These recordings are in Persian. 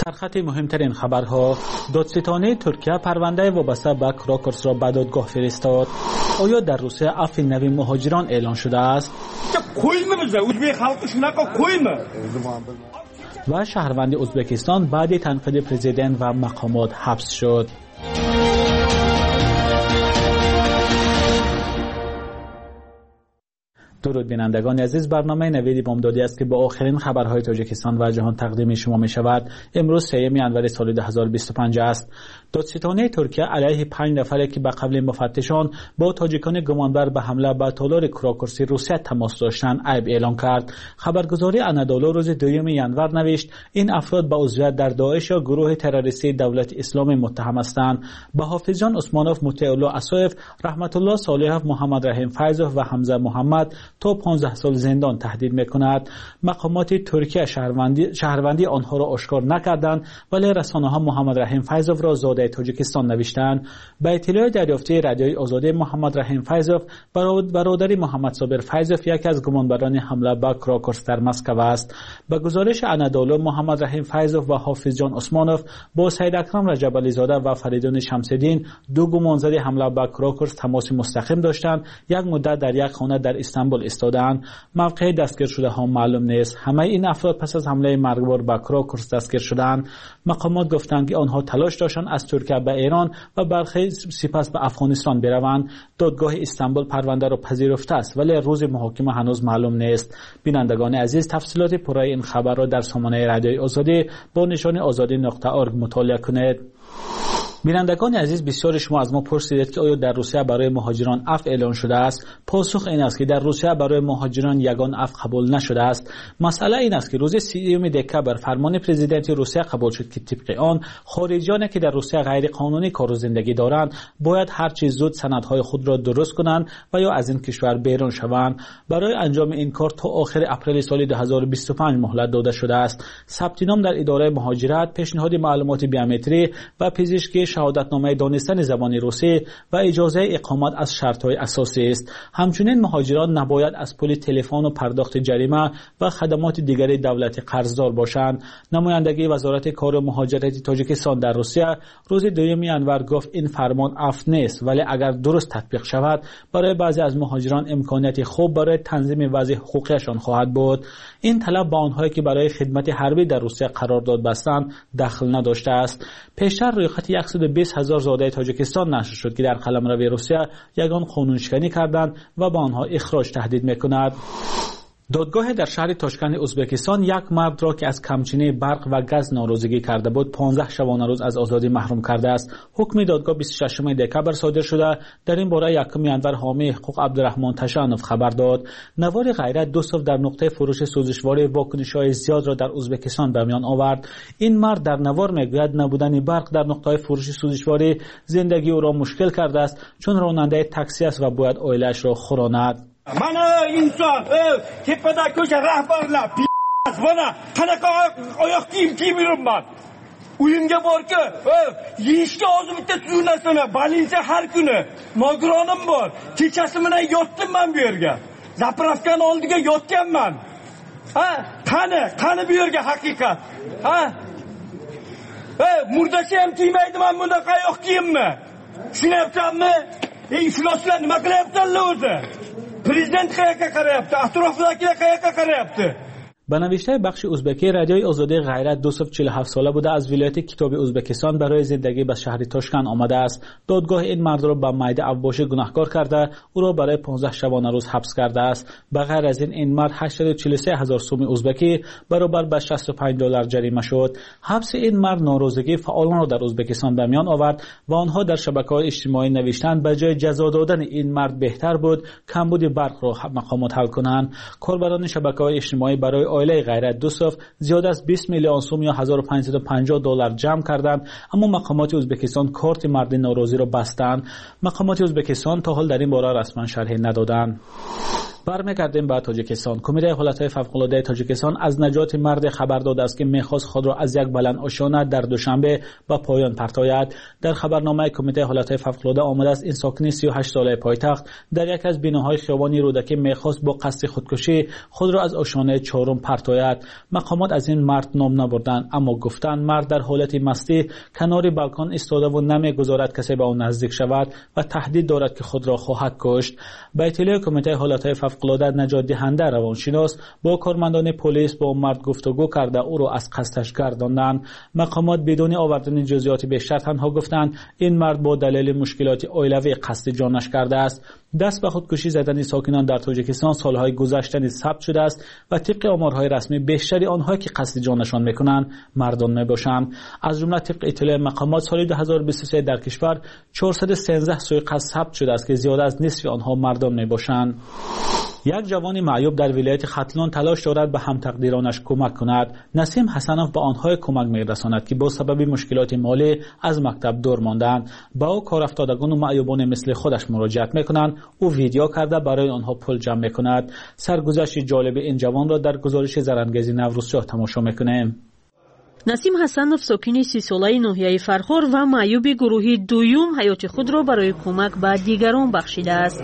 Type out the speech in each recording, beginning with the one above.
در خط مهمترین خبرها، دادستانی ترکیه پرونده وابسته به کراکرس را به دادگاه فرستاد. آیا در روسیه عفو نوی مهاجران اعلان شده است؟ و شهروند ازبکستان بعد تنقید پرزیدنت و مقامات حبس شد. درود بینندگان عزیز، برنامه نوید بامدادی است که با آخرین خبرهای تاجیکستان و جهان تقدیم شما می شود. امروز 3 ینور سال 2025 است. دادستانی ترکیه علیه 5 نفری که به قبل مفتشان با تاجیکان گمانبر به حمله به تالار کراکرسی روسیه تماس داشتند عیب اعلان کرد. خبرگزاری انادولو روز 2 ینور نوشت این افراد به عضویت در داعش یا گروه تروریستی دولت اسلامی متهم هستند. به حافظ جان عثمانوف، مطیع اسایف، رحمت الله صالحов، محمد رحیم فیضov و حمزه محمد تا 15 سال زندان تهدید میکند. مقامات ترکیه شهروندی آنها را آشکار نکردند، ولی رسانه‌ها محمد رحیم فیضov را زاده تاجیکستان نوشتند. به اطلاع دریافتی رادیوی آزادی، محمد رحیم فیضov برادر محمد صابر فیضov یکی از گمانبران حمله به کراکرس در مسکو است. به گزارش انادولو، محمد رحیم فیضov و حافظ جان عثمانوف با سید اکرم رجب علی زاده و فریدون شمس‌الدین، دو گمانزده حمله به کراکرس تماس مستقیم داشتند. یک مدت در یک خانه در استانبول استادند. موقع دستگیر شده ها معلوم نیست. همه این افراد پس از حمله مرگبار به کراکرس دستگیر شدند. مقامات گفتند که آنها تلاش داشتند از ترکیه به ایران و برخی سپس به افغانستان بروند. دادگاه استانبول پرونده را پذیرفته است، ولی روز محاکمه هنوز معلوم نیست. بینندگان عزیز، تفصیلات پوره این خبر را در سامانه رادیوی آزادی با نشانی azadi.org مطالعه کنید. بینندگان عزیز، بسیار شما از ما پرسیدید که آیا در روسیه برای مهاجران عفو اعلان شده است؟ پاسخ این است که در روسیه برای مهاجران یگان عفو قبول نشده است. مسئله این است که روز 30 دکتر فرمان پرزیدنت روسیه قبول شد که طبق آن خارجیانی که در روسیه غیر قانونی کار و زندگی دارند باید هر چه زود سندهای خود را درست کنند و یا از این کشور بیرون شوند. برای انجام این کار تا آخر اپریل سال 2025 مهلت داده شده است. ثبت نام در اداره مهاجرت، پیشنهاد معلومات بیومتری و پزشکی، شهادتنامه دانستن زبان روسی و اجازه اقامت از شرط‌های اساسی است. همچنین مهاجران نباید از پول تلفن و پرداخت جریمه و خدمات دیگری دولتی قرضدار باشند. نمایندگی وزارت کار و مهاجرت تاجیکستان در روسیه روز 2 ینور گفت این فرمان عفو نیست، ولی اگر درست تطبیق شود برای بعضی از مهاجران امکانیت خوب برای تنظیم وضع حقوقیشان خواهد بود. این طلب با آنهایی که برای خدمت حربی در روسیه قرارداد بستند دخل نداشته است. پیشتر رویخط 120,000 زاده تاجیکستان نشر شد که در قلمرو روسیه یگان قانونشکنی کردند و با آنها اخراج تهدید میکند. دادگاه در شهر تاشکند ازبکستان یک مرد را که از کمچینی برق و گاز ناراضگی کرده بود 15 شبانه روز از آزادی محروم کرده است. حکم دادگاه 26 دکبر صادر شده. در این باره 1 ینور حامی حقوق عبدالرحمن تشانوف خبر داد. نوار غیرت دوستوف در نقطه فروش سوزشواری واکنش‌های زیاد را در ازبکستان به میان آورد. این مرد در نوار میگوید نبودن برق در نقطه فروش سوزشواری زندگی او را مشکل کرده است، چون راننده تاکسی است و باید عائله‌اش را خوراند. من insan tepede köşe rahbarla bana tanaka ayak giymiyorum ben. Uyumga bor ki yeyishga hozir bitta tuzunarsana balinsa har kuni nogironim bor. Kechasi bilan yotdim men bu yerga. Zapravkani oldiga yotganman. Ha, qani bu yerga haqiqat. Ha? Murdachi ham kiymaydi, men bunaqa oyoq kiyimmi? Tushunyapsanmi? Ifloslar nima qilyapsanlar o'zi? Prezident qayerga qarayapti? Atrofdagilar qayerga qarayapti? به نوشته بخش ازبکی رادیوی آزادی غیرت دوستوف 47 ساله بوده از ولایت کتاب ازبکستان برای زندگی به شهر تاشکند آمده است. دادگاه این مرد را به میده اوباشی گناهکار کرده او را برای 15 شبانه روز حبس کرده است. به غیر از این مرد 843,000 سوم ازبکی برابر به $65 جریمه شد. حبس این مرد ناراضگی فعالان را در ازبکستان به میان آورد و آنها در شبکه‌های اجتماعی نوشتند به جای جزا دادن این مرد بهتر بود کمبود برق را مقامات حل کنند. کاربران شبکه‌های اجتماعی برای عائله غیرت دوستوف زیاده از 20 میلیون سوم یا $1550 جمع کردند، اما مقامات ازبکستان کارت مرد ناراضی را بستند. مقامات ازبکستان تا حال در این باره رسما شرحی ندادند. برمیگردیم به تاجیکستان. کمیته حالتهای فوق‌العاده تاجیکستان از نجات مرد خبر داده است که می‌خواست خود را از یک بلند آشانه در دوشنبه به پایان پرتاید. در خبرنامه کمیته حالتهای فوق‌العاده آمده است این ساکن 38 ساله پایتخت در یک از بیناهای خیابانی رودکی می‌خواست با قصد خودکشی خود را از آشانه چهارم پرتاید. مقامات از این مرد نام نبردند، اما گفتند مرد در حالت مستی کنار بالکن ایستاده و نمی‌گذارد کسی به آن نزدیک شود و تهدید دارد که خود را خواهد کشت. به اطلاع کمیته حالتهای فوق‌العاده نجات دهنده روانشناس با کارمندان پلیس با مرد گفتگو کرده او را از قصدش گرداندند. مقامات بدون آوردن جزئیات بیشتر تنها گفتند این مرد با دلیل مشکلات عائلوی قصد جانش کرده است. دست به خودکشی زدن ساکنان در تاجیکستان سالهای گذشته نیز ثبت شده است و طبق آمارهای رسمی بیشتری آنهایی که قصد جانشان میکنند مردان میباشند. از جمله طبق اطلاع مقامات سال 2023 در کشور 413 سوء قصد ثبت شده است که زیاده از نصف آنها مردان میباشند. یک جوان معیوب در ولایت ختلان تلاش دارد به هم تقدیرانش کمک کند. نسیم حسنوف به آنها کمک می‌رساند که با سبب مشکلات مالی از مکتب دور ماندند. با او کارافتادگان و معیوبان مثل خودش مراجعت می‌کنند. او ویدیو کرده برای آنها پول جمع می‌کند. سرگذشت جالب این جوان را در گزارش زرنگیز نوروزشاه تماشا می‌کنیم. نسیم حسنوف ساکن 30 ساله ناحیه فرخار و معیوب گروهی دوم حیات خود را برای کمک به دیگران بخشیده است.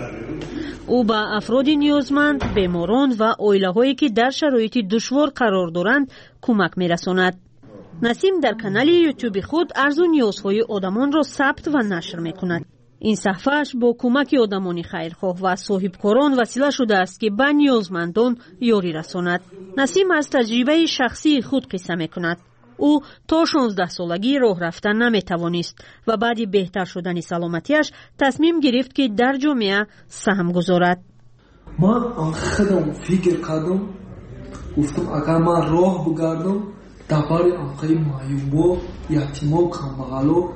او به افراد نیازمند، بیماران و عائله‌هایی که در شرایط دشوار قرار دارند کمک می‌رساند. نسیم در کانال یوتیوب خود عرض و نیازهای آدمان را ثبت و نشر می‌کند. این صفحه‌اش با کمک آدمان خیرخواه و صاحبکاران وسیله شده است که به نیازمندان یاری رساند. نسیم از تجربه شخصی خود قصه می‌کند. او تا 16 سالگی راه رفتن نمی‌توانست و بعد بهتر شدن سلامتیش تصمیم گرفت که در جامعه سهم گذارد. من خودم فکر کردم، گفتم اگر من راه بگردم درباره انقای معیوب یتیما کمبغلا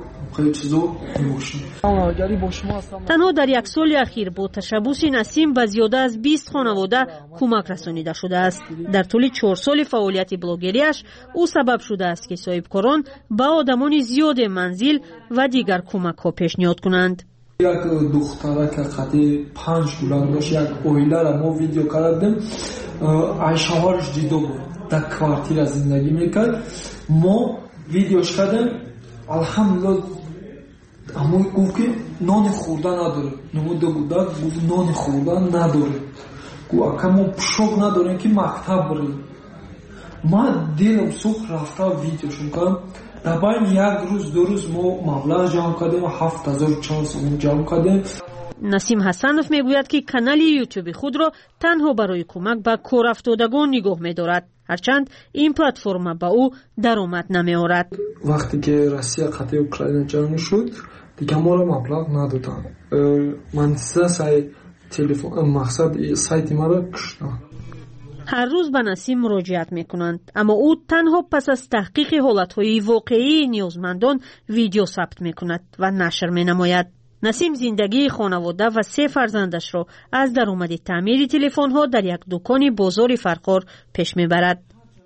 تنها در یک سال اخیر با تشبث نسیم به زیاده از 20 خانواده کمک رسانیده شده است. در طول 4 سال فعالیت بلاگریش او سبب شده است که صاحبکاران به آدمان زیاد منزل و دیگر کمک ها پیشنهاد کنند. یک دختره که قدی 5 گلان داشت، یک اویله را ما ویدیو کردیم، شوهرش دیده بود در کوارتیر زندگی میکرد. ما ویدیوش کردیم، الحمدلله اما گفت که نان خوردن نداره. نموده بوده گفت نان خوردن نداره. گفت اما شوق نداریم که مکتب بریم. ما دیلم صبح رفته ویدیوشون کردم. در بین یک روز 2 روز ما مبلغ جمع کردیم و 7400 جمع کردیم. نسیم حسنوف میگوید که کانال یوتیوب خود را تنها برای کمک به کارافتادگان نگاه می‌دارد، هرچند این پلتفرم با او درآمد نمی‌آورد. وقتی که روسیه قطع اوکراین جنگ شد دیگه ما را مبلغ ندادن. من سه تلفن مقصد سایت ما را کشتن. هر روز به نسیم مراجعت می‌کنند، اما او تنها پس از تحقیق حالت‌های واقعی نیازمندان ویدیو ثبت می‌کند و نشر می‌نماید. نسیم زندگی خانواده و 3 فرزندش را از درآمد تعمیر تلفن‌ها در یک دکان بازار فرخار پیش می‌برد.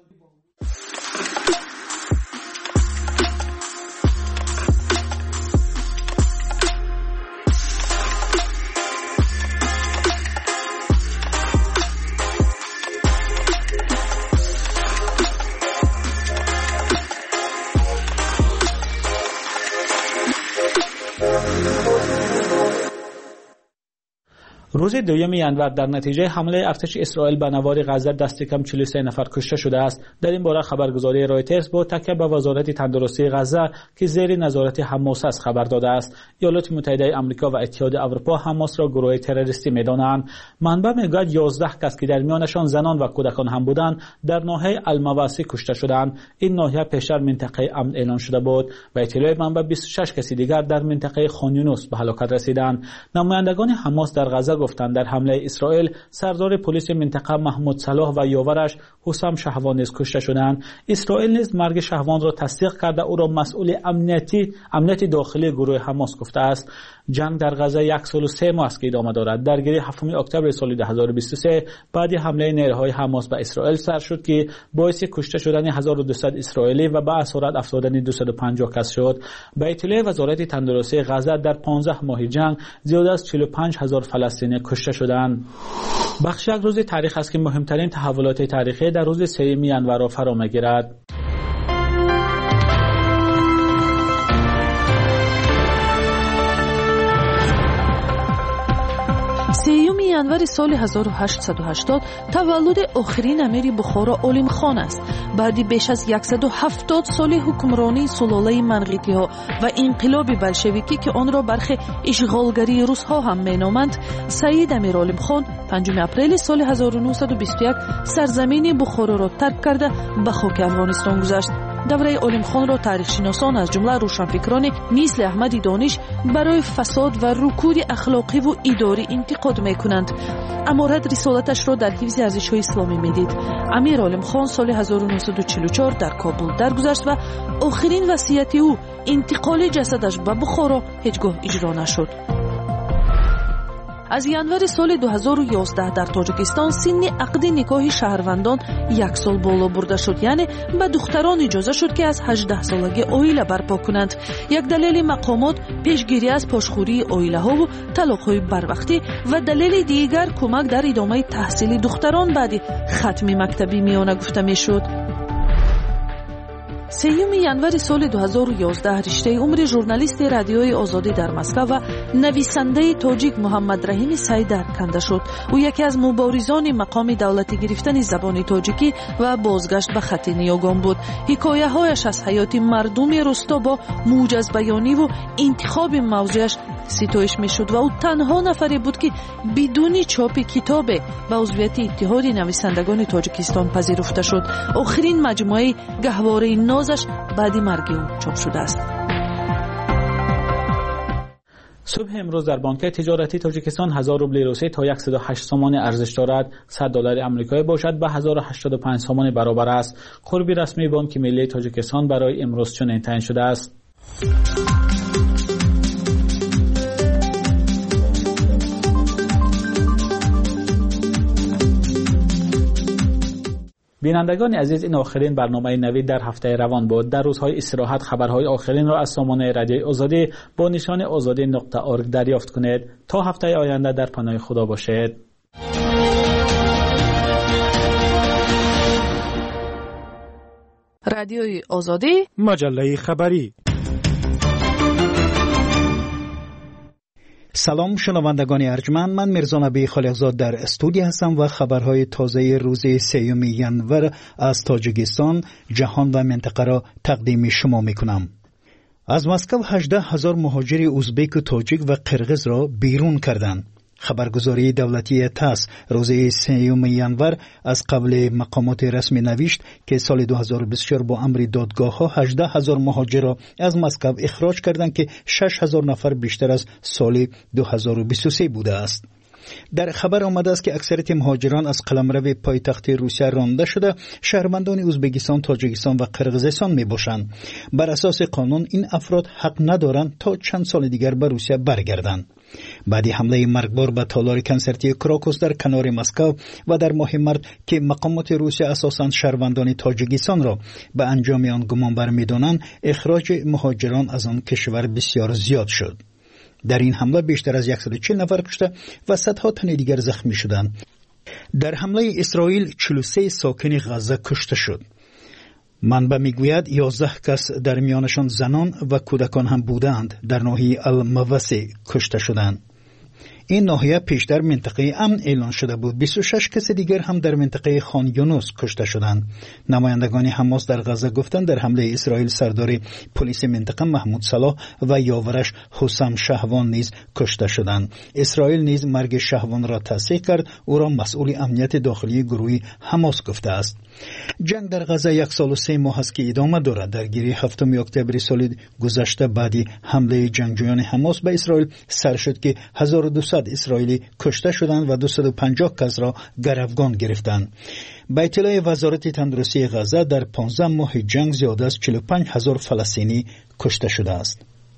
روز دوم ینور در نتیجه حمله ارتش اسرائیل به نوار غزه دست کم 43 نفر کشته شده است. در این باره خبرگزاری رایترز با تکیه به وزارت تندرستی غزه که زیر نظارت حماس است خبر داده است. ایالات متحده آمریکا و اتحاد اروپا حماس را گروه تروریستی می‌دانند. منبع میگوید 11 کس که در میانشان زنان و کودکان هم بودند در ناحیه المواسی کشته شدند. این ناحیه پیشتر منطقه امن اعلام شده بود و اطلاع منبع 26 کسی دیگر در منطقه خان یونس به هلاکت رسیدند. نمایندگان حماس در غزه گفتند در حمله اسرائیل سردار پلیس منطقه محمود صلاح و یاورش حسام شهوان نیز کشته شدند. اسرائیل نیز مرگ شهوان را تصدیق کرده او را مسئول امنیت داخلی گروه حماس گفته است. جنگ در غزه 1 سال و 3 ماه است که ادامه دارد. درگیری 7 اکتبر سال 2023 بعد حمله نیروهای حماس به اسرائیل سر شد که باعث کشته شدن 1200 اسرائیلی و به اسارت افتادن 250 کس شد. به اطلاع وزارت تندرستی غزه در 15 ماه جنگ زیاد از 45000 فلسطینی کشته شدند. بخش یک روز تاریخ است که مهمترین تحولات تاریخی در روز 3 ینور را فرا می‌گیرد. سیوم ینور سال 1880 تولد آخرین امیر بخارا علیم خان است. بعد بیش از 170 سال حکمرانی سلاله منقیطی ها و انقلاب بلشویکی که آن را برخی اشغالگری روس ها هم مینامند، سید امیر علیم خان 5 اپریل سال 1921 سرزمین بخارا را ترک کرده به خاک افغانستان گذشت. دوره علیم خان را تاریخ شناسان از جمله روشنفکران مثل احمد دانش برای فساد و رکود اخلاقی و اداری انتقاد میکنند. امارت رسالتش را در حفظ ارزش‌های اسلامی میدید. امیر علیم خان سال 1944 در کابل درگذشت و آخرین وصیت او انتقال جسدش به بخارا هیچگاه اجرا نشد. از ینور سال 2011 در تاجیکستان سن عقد نکاح شهروندان 1 سال بالا برده شد، یعنی به دختران اجازه شد که از 18 سالگی عائله برپا کنند. یک دلیل مقامات پیشگیری از پاشخوری عائله ها و طلاق های بروقتی و دلیل دیگر کمک در ادامه تحصیل دختران بعد ختم مکتبی میانه گفته می شد. 3 ینور سال 2011 رشته عمر ژورنالیست رادیوی آزادی در مسکو و نویسنده تاجیک محمد رحیم سیدر کنده شد. او یکی از مبارزان مقام دولتی گرفتن زبان تاجیکی و بازگشت به خط نیاگان بود. حکایه هایش از حیات مردم رستا با موجز بیانی و انتخاب موضوعش ستایش می شد و او تنها نفری بود که بدون چاپ کتاب به عضویت اتحاد نویسندگان تاجیکستان پذیرفته شد. آخرین مجموعه گهواره نازش بعد مرگ او چاپ شده است. صبح امروز در بانک تجارتی تاجیکستان 1000 روبل روسی تا 108 سوم ارزش دارد. 100 دلار آمریکایی باشد به 1085 سوم برابر است. قرب رسمی بانک ملی تاجیکستان برای امروز چنین تعیین شده است. بینندگان عزیز، این آخرین برنامه نوید در هفته روان بود. در روزهای استراحت خبرهای آخرین را از سامانه رادیوی آزادی با نشان azadi.org دریافت کنید. تا هفته آینده در پناه خدا باشید. رادیوی آزادی، مجله خبری. سلام شنوندگان ارجمند، من میرزا نبی خالقزاد در استودیو هستم و خبرهای تازه روز 3 ینور از تاجیکستان، جهان و منطقه را تقدیم شما میکنم. از مسکو 18,000 مهاجر ازبک و تاجیک و قرغیز را بیرون کردند. خبرگزاری دولتی تاس روز 3 ینور از قبل مقامات رسمی نوشت که سال 2024 با امر دادگاه ها 18,000 مهاجر را از مسکو اخراج کردند که 6,000 نفر بیشتر از سال 2023 بوده است. در خبر آمده است که اکثریت مهاجران از قلمرو پایتخت روسیه رانده شده شهروندان ازبکستان، تاجیکستان و قرغیزستان می باشند. بر اساس قانون این افراد حق ندارند تا چند سال دیگر به روسیه برگردند. بعد حمله مرگبار به تالار کنسرتی کراکوس در کنار مسکو و در ماه مارس که مقامات روسیه اساساً شهروندان تاجیکستان را به انجام آن گمانبر می‌دانند، اخراج مهاجران از آن کشور بسیار زیاد شد. در این حمله بیشتر از 140 نفر کشته و صدها تن دیگر زخمی شدند. در حمله اسرائیل 43 ساکن غزه کشته شد. منبع میگوید 11 کس در میانشان زنان و کودکان هم بودند در ناحیه الموسی کشته شدند. این ناحیه پیشتر منطقه امن اعلان شده بود. 26 کس دیگر هم در منطقه خان یونس کشته شدند. نمایندگان حماس در غزه گفتند در حمله اسرائیل سردار پلیس منطقه محمود صلاح و یاورش حسام شهوان نیز کشته شدند. اسرائیل نیز مرگ شهوان را تصدیق کرد. او را مسئول امنیت داخلی گروهی حماس گفته است. جنگ در غزه 1 سال و 3 ماه است که ادامه دارد. درگیری 7 اکتبر سال گذشته بعد حمله جنگجویان حماس به اسرائیل سر شد که 1200 اسرائیلی کشته شدند و 250 کس را گروگان گرفتند. به اطلاع وزارت تندرستی غزه در 15 ماه جنگ زیاد از 45,000 فلسطینی کشته شده است.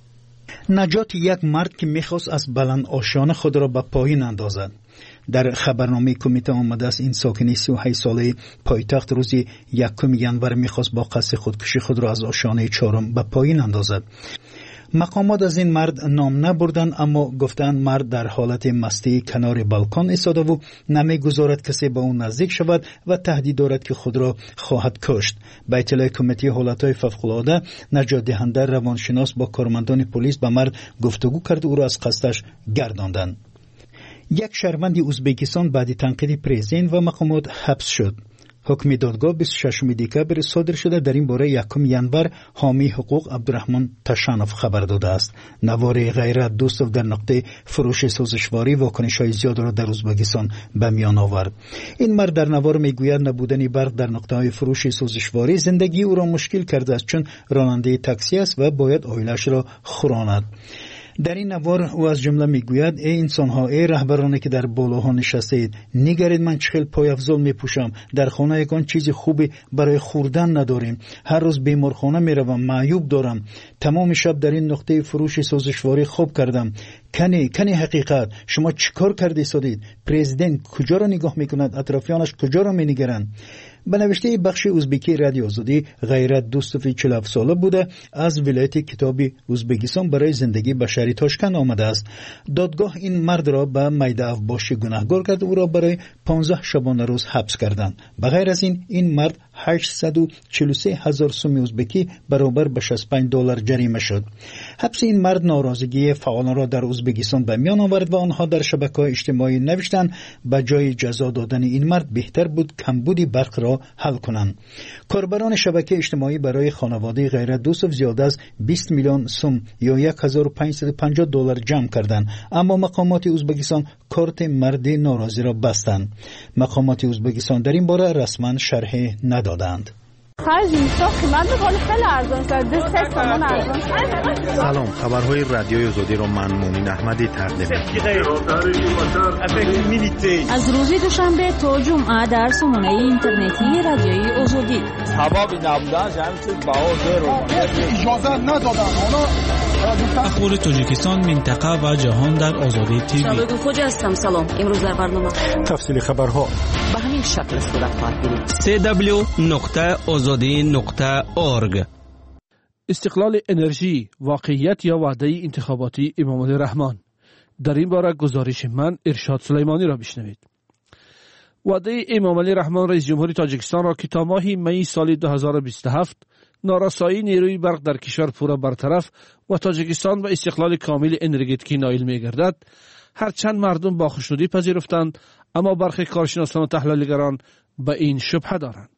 نجات یک مرد که میخواست از بلند آشیان خود را به پایین اندازد. در خبرنامه کمیته آمده است این ساکن 38 ساله پایتخت روز 1 ژانویه میخواست با قصد خودکشی خود را از آشیانه 4 به پایین اندازد. مقامات از این مرد نام نبردند، اما گفتند مرد در حالت مستی کنار بالکن ایستاده و نمیگذارد کسی به اون نزدیک شود و تهدید دارد که خود را خواهد کشت. به اطلاع کمیته حالتهای فوق‌العاده، نجات دهنده روانشناس با کارمندان پلیس به مرد گفتگو کرد و او را از قصدش گرداندند. یک شهروند ازبکستان بعد تنقید پرزیدنت و مقامات حبس شد. حکم دادگاه 26 دکبر صادر شده. در این باره 1 ژانویه حامی حقوق عبدالرحمن تشانوف خبر داده است. نوار غیرت دوستوف در نقطه فروش سوزشواری واکنش‌های زیاد را در ازبکستان به میان آورد. این مرد در نوار میگوید نبودن برق در نقطه‌های فروش سوزشواری زندگی او را مشکل کرده است، چون راننده تاکسی است و باید عائله‌اش را خوراند. در این نوار او از جمله میگوید ای انسان‌ها، ای رهبرانی که در بالاها نشستید، نگرید من چه خیلی پایافزال میپوشم، در خانه یکان چیزی خوبی برای خوردن نداریم، هر روز بیمارخانه میروم، معیوب دارم، تمام شب در این نقطه فروش سوزشواری خوب کردم. کنی حقیقت، شما چیکار کرده ایستادید؟ پرزیدنت کجا را نگاه میکند؟ اطرافیانش کجا را مینگرند؟ به نوشته بخش ازبکی رادیو آزادی، غیرت دوستوف 47 ساله بوده، از ولایت کتابی ازبکستان برای زندگی به شهر تاشکند آمده است. دادگاه این مرد را به میده افباشی گناهکار کرد و او را برای 15 شبانه روز حبس کردند. بغیر از این مرد 843,000 سوم ازبکی برابر به $65 جریمه شد. حبس این مرد ناراضگی فعالان را در ازبکستان به میان آورد و آنها در شبکه‌های اجتماعی نوشتند به جای جزا دادن این مرد بهتر بود کمبود برق را حل کنند. کاربران شبکه اجتماعی برای خانواده غیرت دوستوف زیاده از 20 میلیون سوم یا $1550 جمع کردند، اما مقامات ازبکستان کارت مرد ناراضی را بستند. مقامات ازبکستان در این باره رسما شرح ندادند. سلام، خبرهای رادیوی آزادی را من مومن احمدی تقدیم می‌کنم. از روز دوشنبه تا جمعه در سامانه اینترنتی رادیوی آزادی. اجازه ندادن. اخبار تاجیکستان، منطقه و جهان در آزادی تیوی. شباب خوش هستم. سلام. امروز در برنامه تفصیل خبرها به همین شکل صورت خواهد گرفت. www.azadi.org. استقلال انرژی، واقعیت یا وعده انتخاباتی امامعلی رحمان. در این باره گزارش من ارشاد سلیمانی را بشنوید. وعده امامعلی رحمان رئیس جمهوری تاجیکستان را که تا ماه می سال 2027 نارسایی نیروی برق در کشور پورا برطرف و تاجیکستان به استقلال کامل انرژتیکی نائل می‌گردد، هرچند مردم با خوشنودی پذیرفتند، اما برخی کارشناسان و تحلیلگران به این شبهه دارند.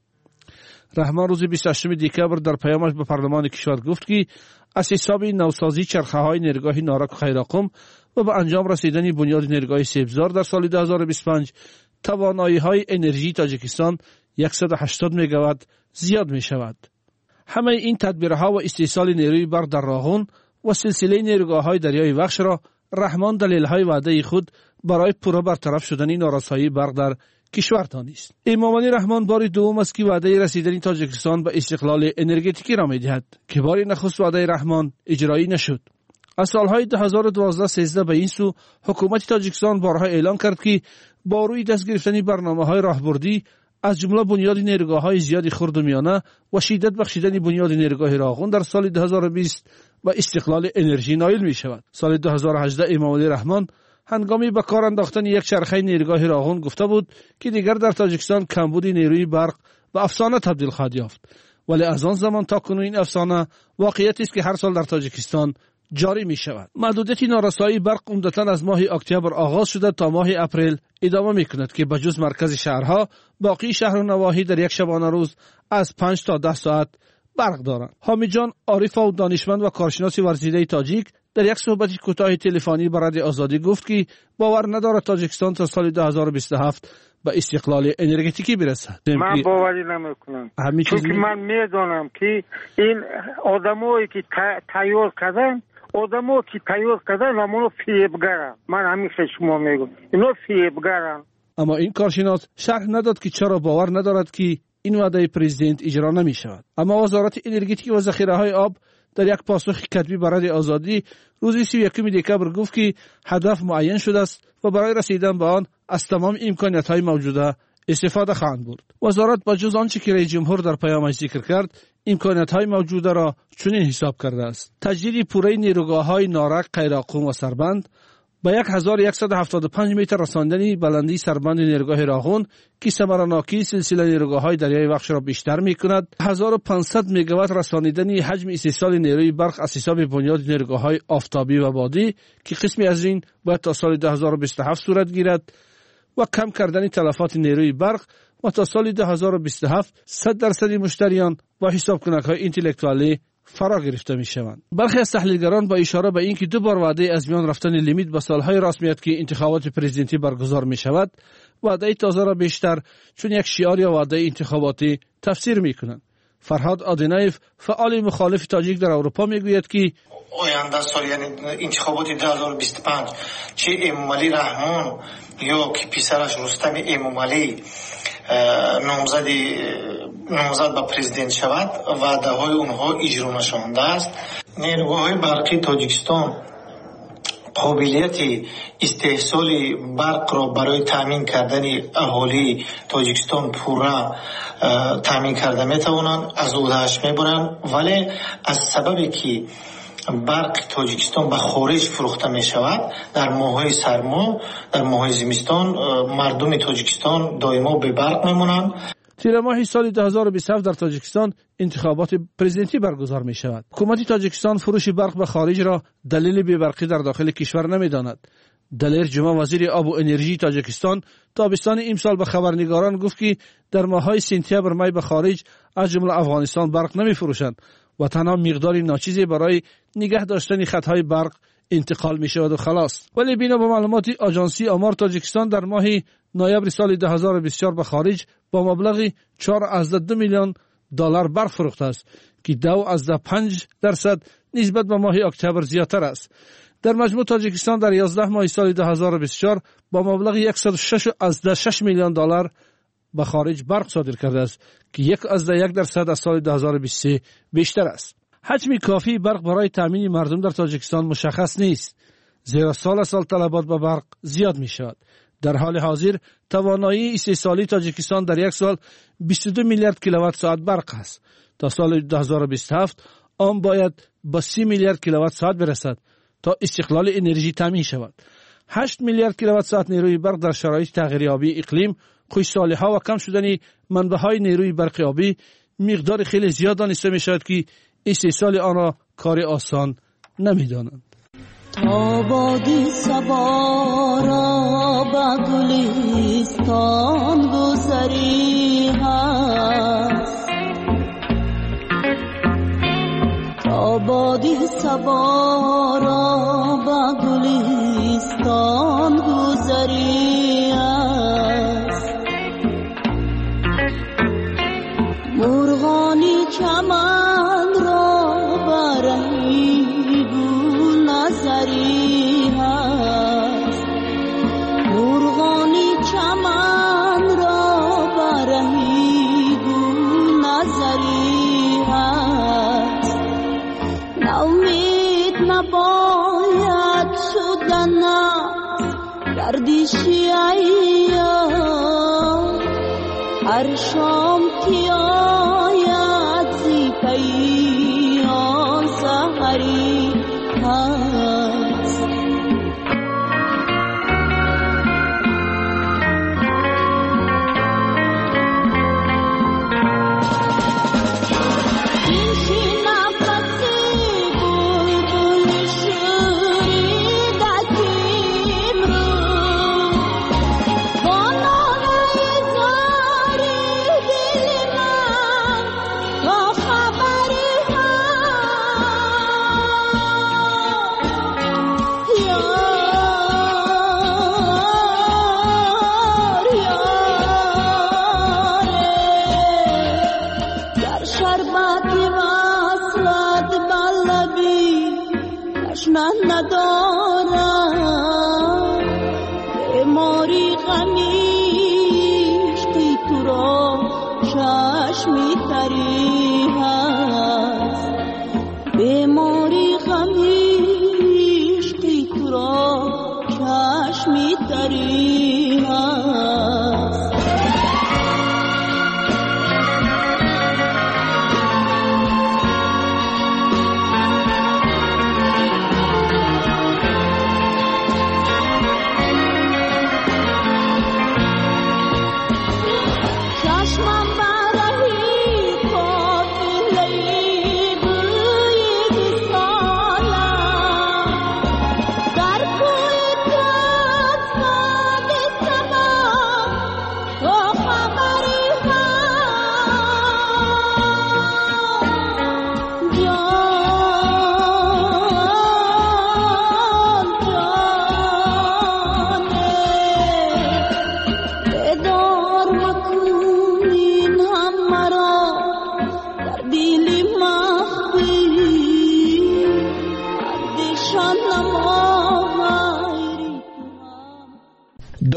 رحمان روز 28 دکبر در پیامش به پارلمان کشور گفت که از حساب نوسازی چرخه‌های نیروگاه نارک و خیراقم و به انجام رسیدن بنیاد نیروگاه سیبزار در سال 2025 توانایی‌های انرژی تاجیکستان 180 مگاوات زیاد می‌شود. همه این تدبیرها و استیصال نیروی برق در راغون و سلسله نیروگاه‌های دریای وخش را رحمان دلیل‌های وعده خود برای پورا برطرف شدن نارسایی برق در کشور دانست. امامعلی رحمان بار دوم است که وعده رسیدن تاجیکستان به استقلال انرژتیکی را می‌دهد که بار نخست وعده رحمان اجرایی نشد. از سالهای 2012-13 به این سو حکومت تاجیکستان بارها اعلان کرد که با روی دست گرفتن برنامه‌های راهبردی از جمله بنیاد نیروگاه‌های زیاد خرد و میانه و شدت بخشیدن بنیاد نیروگاه راغون در سال 2020 و استقلال انرژی نائل می‌شود. سال 2018 امامعلی رحمان هنگامی به کار انداختن یک چرخه نیروگاه راغون گفته بود که دیگر در تاجیکستان کمبود نیروی برق به افسانه تبدیل خواهد یافت، ولی از آن زمان تا کنون این افسانه واقعیتی است که هر سال در تاجیکستان جاری می شود. محدودیت نارسایی برق عمدتاً از ماه اکتبر آغاز شده تا ماه اپریل ادامه می کند که بجز مرکز شهرها باقی شهر و نواحی در یک شبانه روز از 5 تا 10 ساعت برق دارند. حامد جان عارف و دانشمند و کارشناس ورزیده تاجیک در یک صحبت کوتاه تلفنی با رادیو آزادی گفت که باور ندارد تاجیکستان تا سال 2027 به استقلال انرژتیکی برسد. من باوری نمیکنم، چون که من میدونم که این آدمایی که تیار کردن همونو فریبگرن. من همیشه شما میگم اینا فریبگرن. اما این کارشناس شرح نداد که چرا باور ندارد که این وعده پرزیدنت اجرا نمی شود. اما وزارت انرژتیک و ذخیره های آب در یک پاسخ کتبی برای آزادی روز 31 دکبر گفت که هدف معین شده است و برای رسیدن به آن از تمام امکانات های موجوده استفاده خواهند برد. وزارت با جز آنچه که رئیس جمهور در پیامش ذکر کرد امکانات های موجوده را چنین حساب کرده است: تجدید پوره نیروگاه های نارک، قیراقوم و سربند، با 1175 متر رساندن بلندی سربند نیروگاه راغون که ثمراناکی سلسله نیروگاه های دریای وخش را بیشتر می کند، 1500 مگاوات رسانیدن حجم استحصال نیروی برق از حساب بنیاد نیروگاه های آفتابی و بادی که قسمی از این باید تا سال 2027 صورت گیرد و کم کردن تلفات نیروی برق و تا سال 2027 100% مشتریان و حساب کنک‌های اینتלקتوالی فرا گرفته می شوند. برخی از تحلیلگران با اشاره به اینکه دو بار وعده از میان رفتن لیمیت به سالهای رسمیت که انتخابات پرزیدنتی برگزار می شود وعده تازه را بیشتر چون یک شعار یا وعده انتخاباتی تفسیر می کنند. فرهاد آدینایف فعال مخالف تاجیک در اروپا می گوید که آینده سال یعنی انتخابات 2025 چه امامعلی رحمان یا که پسرش رستم امامعلی نامزد به پرزیدنت شود وعده های اونها اجرا نشده است. نیروگاه های برقی تاجیکستان قابلیت استحصال برق را برای تامین کردن اهالی تاجیکستان پورا تامین کرده میتوانند از عهده‌اش میبرند، ولی از سببی که برق تاجیکستان به خارج فروخته می شود در ماه‌های سرما، در ماه‌های زمستان مردم تاجیکستان دائما به برق میمونند. تیر ماه سال 2027 در تاجیکستان انتخابات پرزیدنتی برگزار می شود. حکومت تاجیکستان فروش برق به خارج را دلیل بی‌برقی در داخل کشور نمی داند. دلیر جمعه وزیر آب و انرژی تاجیکستان تابستان امسال به خبرنگاران گفت که در ماه‌های سپتامبر می به خارج از جمله افغانستان برق نمی فروشند و تنها مقداری ناچیزی برای نگه داشتن خطهای برق انتقال می شود و خلاص. ولی بنا به معلومات آژانسی آمار تاجیکستان در ماه نوامبر سال 2024 به خارج با مبلغ 4.2 میلیون دلار برق فروخته است که 2.5% نسبت به ماه اکتبر زیادتر است. در مجموع تاجیکستان در 11 ماه سال 2024 با مبلغ 106 میلیون دلار به خارج برق صادر کرده است که 1.1% از سال 2023 بیشتر است. حجم کافی برق برای تامین مردم در تاجیکستان مشخص نیست، زیرا سال طلبات به برق زیاد می شود. در حال حاضر توانایی استحصالی تاجیکستان در یک سال 22 میلیارد کیلووات ساعت برق است. تا سال 2027 آن باید به 30 میلیارد کیلووات ساعت برسد تا استقلال انرژی تامین شود. 8 میلیارد کیلووات ساعت نیروی برق در شرایط تغییریابی اقلیم، خشکسالی‌ها و کم شدن منبع‌های نیروی برق آبی مقدار خیلی زیاد دانسته می‌شود که استحصال آن را کار آسان نمی‌دانند. آبادی صبا را به گلستان گذری هست، آبادی صبا را به گلستان گذری هست، مرغانی چمن را برهی گل نظری هست، مرغانی چمن را برهی گل نظری هست. نومید نباید شدن گردشی ایام، هر شام که آید زی پیام سحری هست. بیماری غمیش که تو را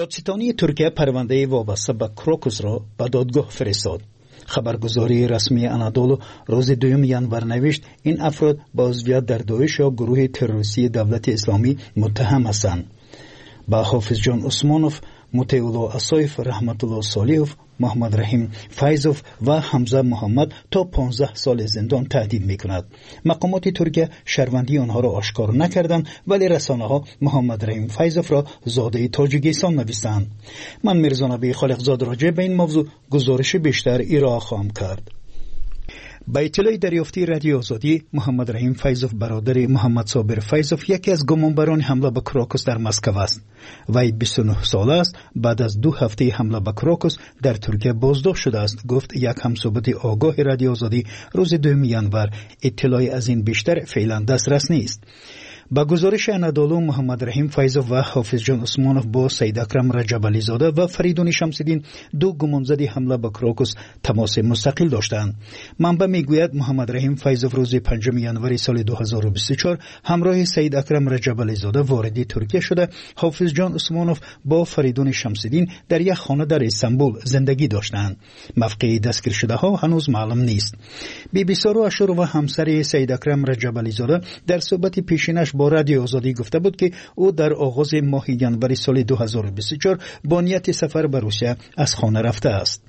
دادستانی ترکیه پرونده وابسته به کروکوس را به دادگاه فرستاد. خبرگزاری رسمی انادولو روز 2 ینور نوشت این افراد با عضویت در داعش یا گروه تروریستی دولت اسلامی متهم هستند. با حافظ جان عثمانوف، مطیع اسایف، رحمت الله صالحوف، محمد رحیم فیضوف و حمزه محمد تا 15 سال زندان تهدید می‌کند. مقامات ترکیه شهروندی آنها را آشکار نکردند، ولی رسانه‌ها محمد رحیم فیضوف را زاده تاجیکستان نوشتند. من میرزا نبی خالقزاد راجع به این موضوع گزارش بیشتر ارائه خواهم کرد. با اطلاع دریافتی رادیو آزادی، محمد رحیم فیضوف برادر محمد صابر فیضوف یکی از گمانبران حمله به کروکوس در مسکو است. وی 29 ساله است. بعد از 2 هفته حمله به کروکوس در ترکیه بازداشت شده است، گفت یک همصحبت آگاه رادیو آزادی روز 2 ینور. اطلاعی از این بیشتر فعلا دسترس نیست. با گزارش انادولو، محمد رحیم فیضوف و حافظ جان عثمانوف با سید اکرم رجب علی زاده و فریدون شمس‌الدین، 2 گمانزد حمله به کروکوس، تماس مستقل داشتند. منبع میگوید محمد رحیم فیضوف روز 5 ینور سال 2024 همراه سید اکرم رجب علی زاده وارد ترکیه شده. حافظ جان عثمانوف با فریدون شمس‌الدین در یک خانه در استانبول زندگی داشتند. موقع دستگیر شده ها هنوز معلوم نیست. بیبی سارو اشور و همسر سید اکرم رجب علی زاده در صحبت پیشینش با رادیو آزادی گفته بود که او در آغاز ماه ینور سال 2024 با نیت سفر به روسیه از خانه رفته است.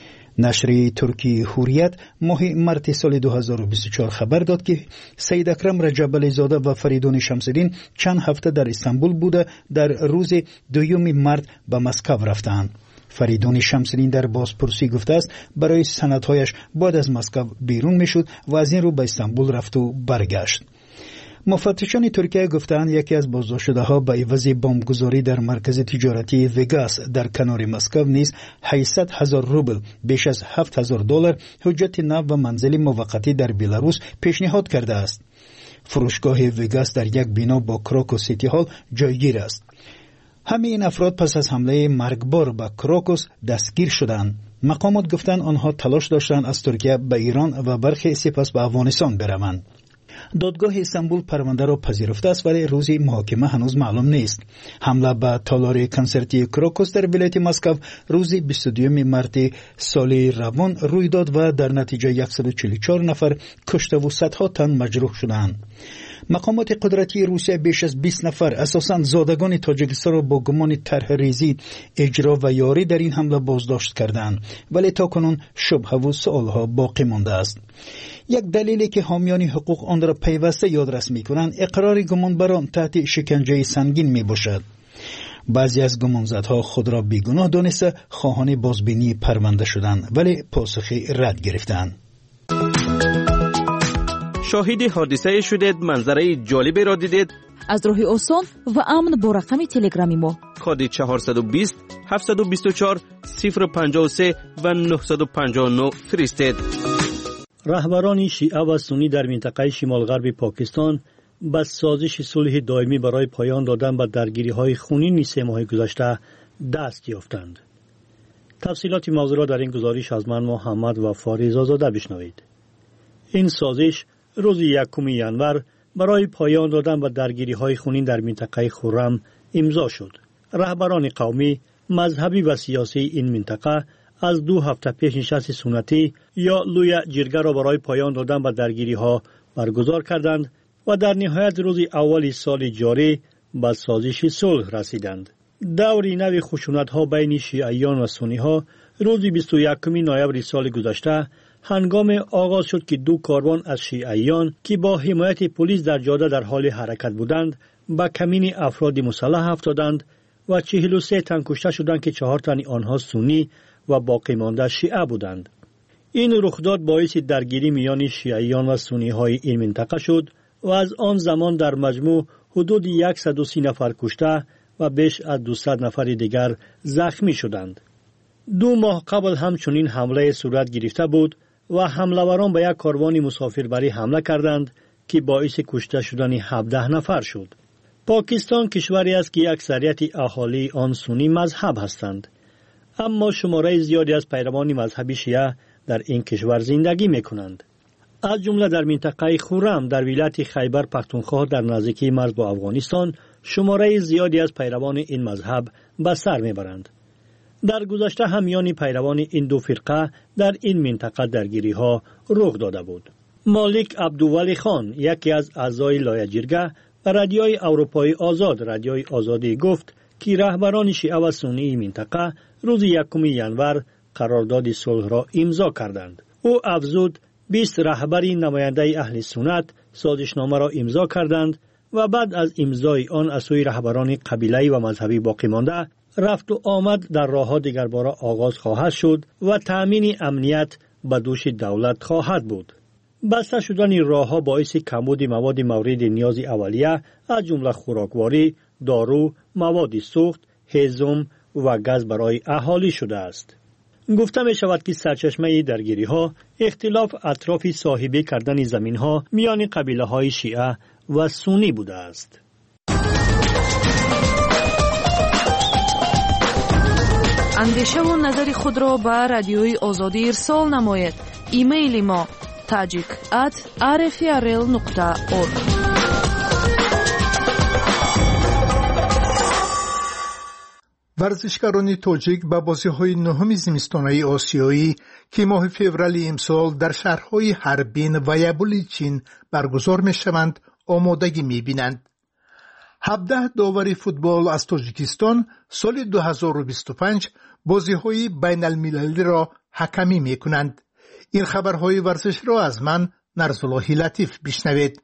نشر ترکی حریت ماه مارس سال 2024 خبر داد که سید اکرم رجب علی زاده و فریدون شمس‌الدین چند هفته در استانبول بوده در روز 2 مارس به مسکو رفتند. فریدون شمس‌الدین در بازپرسی گفته است برای سندهایش بعد از مسکو بیرون میشد و از این رو به استانبول رفت و برگشت. مفتشان ترکیه گفتند یکی از بازداشت‌شده‌ها به عوض بمبگذاری در مرکز تجارتی وگاس در کنار مسکو نیز 800,000 روبل بیش از $7,000 حجت نو و منزل موقتی در بلاروس پیشنهاد کرده است. فروشگاه وگاس در یک بنا با کروکوس سیتی هال جایگیر است. همه این افراد پس از حمله مرگبار به کروکوس دستگیر شدند. مقامات گفتند آنها تلاش داشتند از ترکیه به ایران و برخی سپس به افغانستان بروند. دادگاه استانبول پرونده را پذیرفته است ولی روز محاکمه هنوز معلوم نیست. حمله به تالار کنسرتی کروکوس در ولایت مسکو روز 22 مارس سال روان روی داد و در نتیجه 144 نفر کشته و صدها تن مجروح شدند. مقامات قدرتی روسیه بیش از 20 نفر اساساً زادگان تاجیکستان را با گمان طرح ریزی، اجرا و یاری در این حمله بازداشت کردند، ولی تاکنون شبهه و سوالها باقی مانده است. یک دلیلی که حامیان حقوق آن را پیوسته یادرس می‌کنند اقرار گمانبران تحت شکنجه سنگین میباشد. بعضی از گمانزدها خود را بیگناه دانسته خواهان بازبینی پرونده شدند ولی پاسخی رد گرفتند. شاهد حادثه شدید، منظره جالبی را دیدید؟ از راه آسان و امن با رقم تلگرامی ما کد 420 724 053 و 959 فرستید. رهبران شیعه و سنی در منطقه شمال غرب پاکستان با سازش صلح دائمی برای پایان دادن به درگیری‌های خونین 3 ماه گذشته دست یافتند. تفصیلات موضوع را در این گزارش از من محمد و فاریز آزاده بشنوید. این سازش روز 1 ینور برای پایان دادن به درگیری‌های خونین در منطقه خرم امضا شد. رهبران قومی، مذهبی و سیاسی این منطقه از 2 هفته پیش نشست سنتی یا لویا جرگه را برای پایان دادن به درگیری‌ها برگزار کردند و در نهایت روز اول سال جاری به سازش صلح رسیدند. دوری نو خشونت‌ها بین شیعیان و سنی‌ها روز 21 نوامبر سال گذشته هنگام آغاز شد که 2 کاروان از شیعیان که با حمایت پلیس در جاده در حال حرکت بودند به کمین افراد مسلح افتادند و 43 تن کشته شدند که 4 تن آنها سنی و باقی مانده شیعه بودند. این رخداد باعث درگیری میان شیعیان و سنی‌های این منطقه شد و از آن زمان در مجموع حدود 130 نفر کشته و بیش از 200 نفر دیگر زخمی شدند. 2 ماه قبل همچنین حمله صورت گرفته بود و حمله‌وران به یک کاروان مسافربری حمله کردند که باعث کشته شدن 17 نفر شد. پاکستان کشوری است که اکثریت اهالی آن سنی مذهب هستند، اما شماره زیادی از پیروان مذهب شیعه در این کشور زندگی می‌کنند. از جمله در منطقه خرم در ولایت خیبر پختونخوا در نزدیکی مرز با افغانستان شماره زیادی از پیروان این مذهب به سر میبرند. در گذشته هم میان پیروان این دو فرقه در این منطقه درگیری‌ها رخ داده بود. مالک عبدولی خان، یکی از اعضای لایحه جرگه، به رادیوی اروپایی آزاد رادیوی آزادی گفت که رهبران شیعه و سنی منطقه روز 1 ژانویه قرارداد صلح را امضا کردند. او افزود 20 رهبری نماینده اهل سنت سازشنامه را امضا کردند و بعد از امضای آن از سوی رهبران قبیله‌ای و مذهبی باقی مانده رفت و آمد در راه‌ها دیگرباره آغاز خواهد شد و تأمین امنیت به دوش دولت خواهد بود. بسته شدن راه‌ها باعث کمبود مواد مورد نیاز اولیه از جمله خوراکواری، دارو، مواد سوخت، هیزم و گاز برای اهالی شده است. گفته می شود که سرچشمه درگیری‌ها اختلاف اطراف صاحبی کردن زمین‌ها میان قبیله‌های شیعه و سنی بوده است. اندیشه و نظر خود را به رادیوی آزادی ارسال نماید. ایمیل ما tajik@rfrl.org. ورزشکاران تاجیک به بازی‌های نهم زمستانه آسیایی که ماه فوریه امسال در شهرهای هربین و یبول چین برگزار می‌شوند آمادگی می‌بینند. 17 داور فوتبال از تاجیکستان سال 2025 بازی‌های بین‌المللی را حکمی می‌کنند. این خبرهای ورزش را از من نرزالله لطیف بشنوید.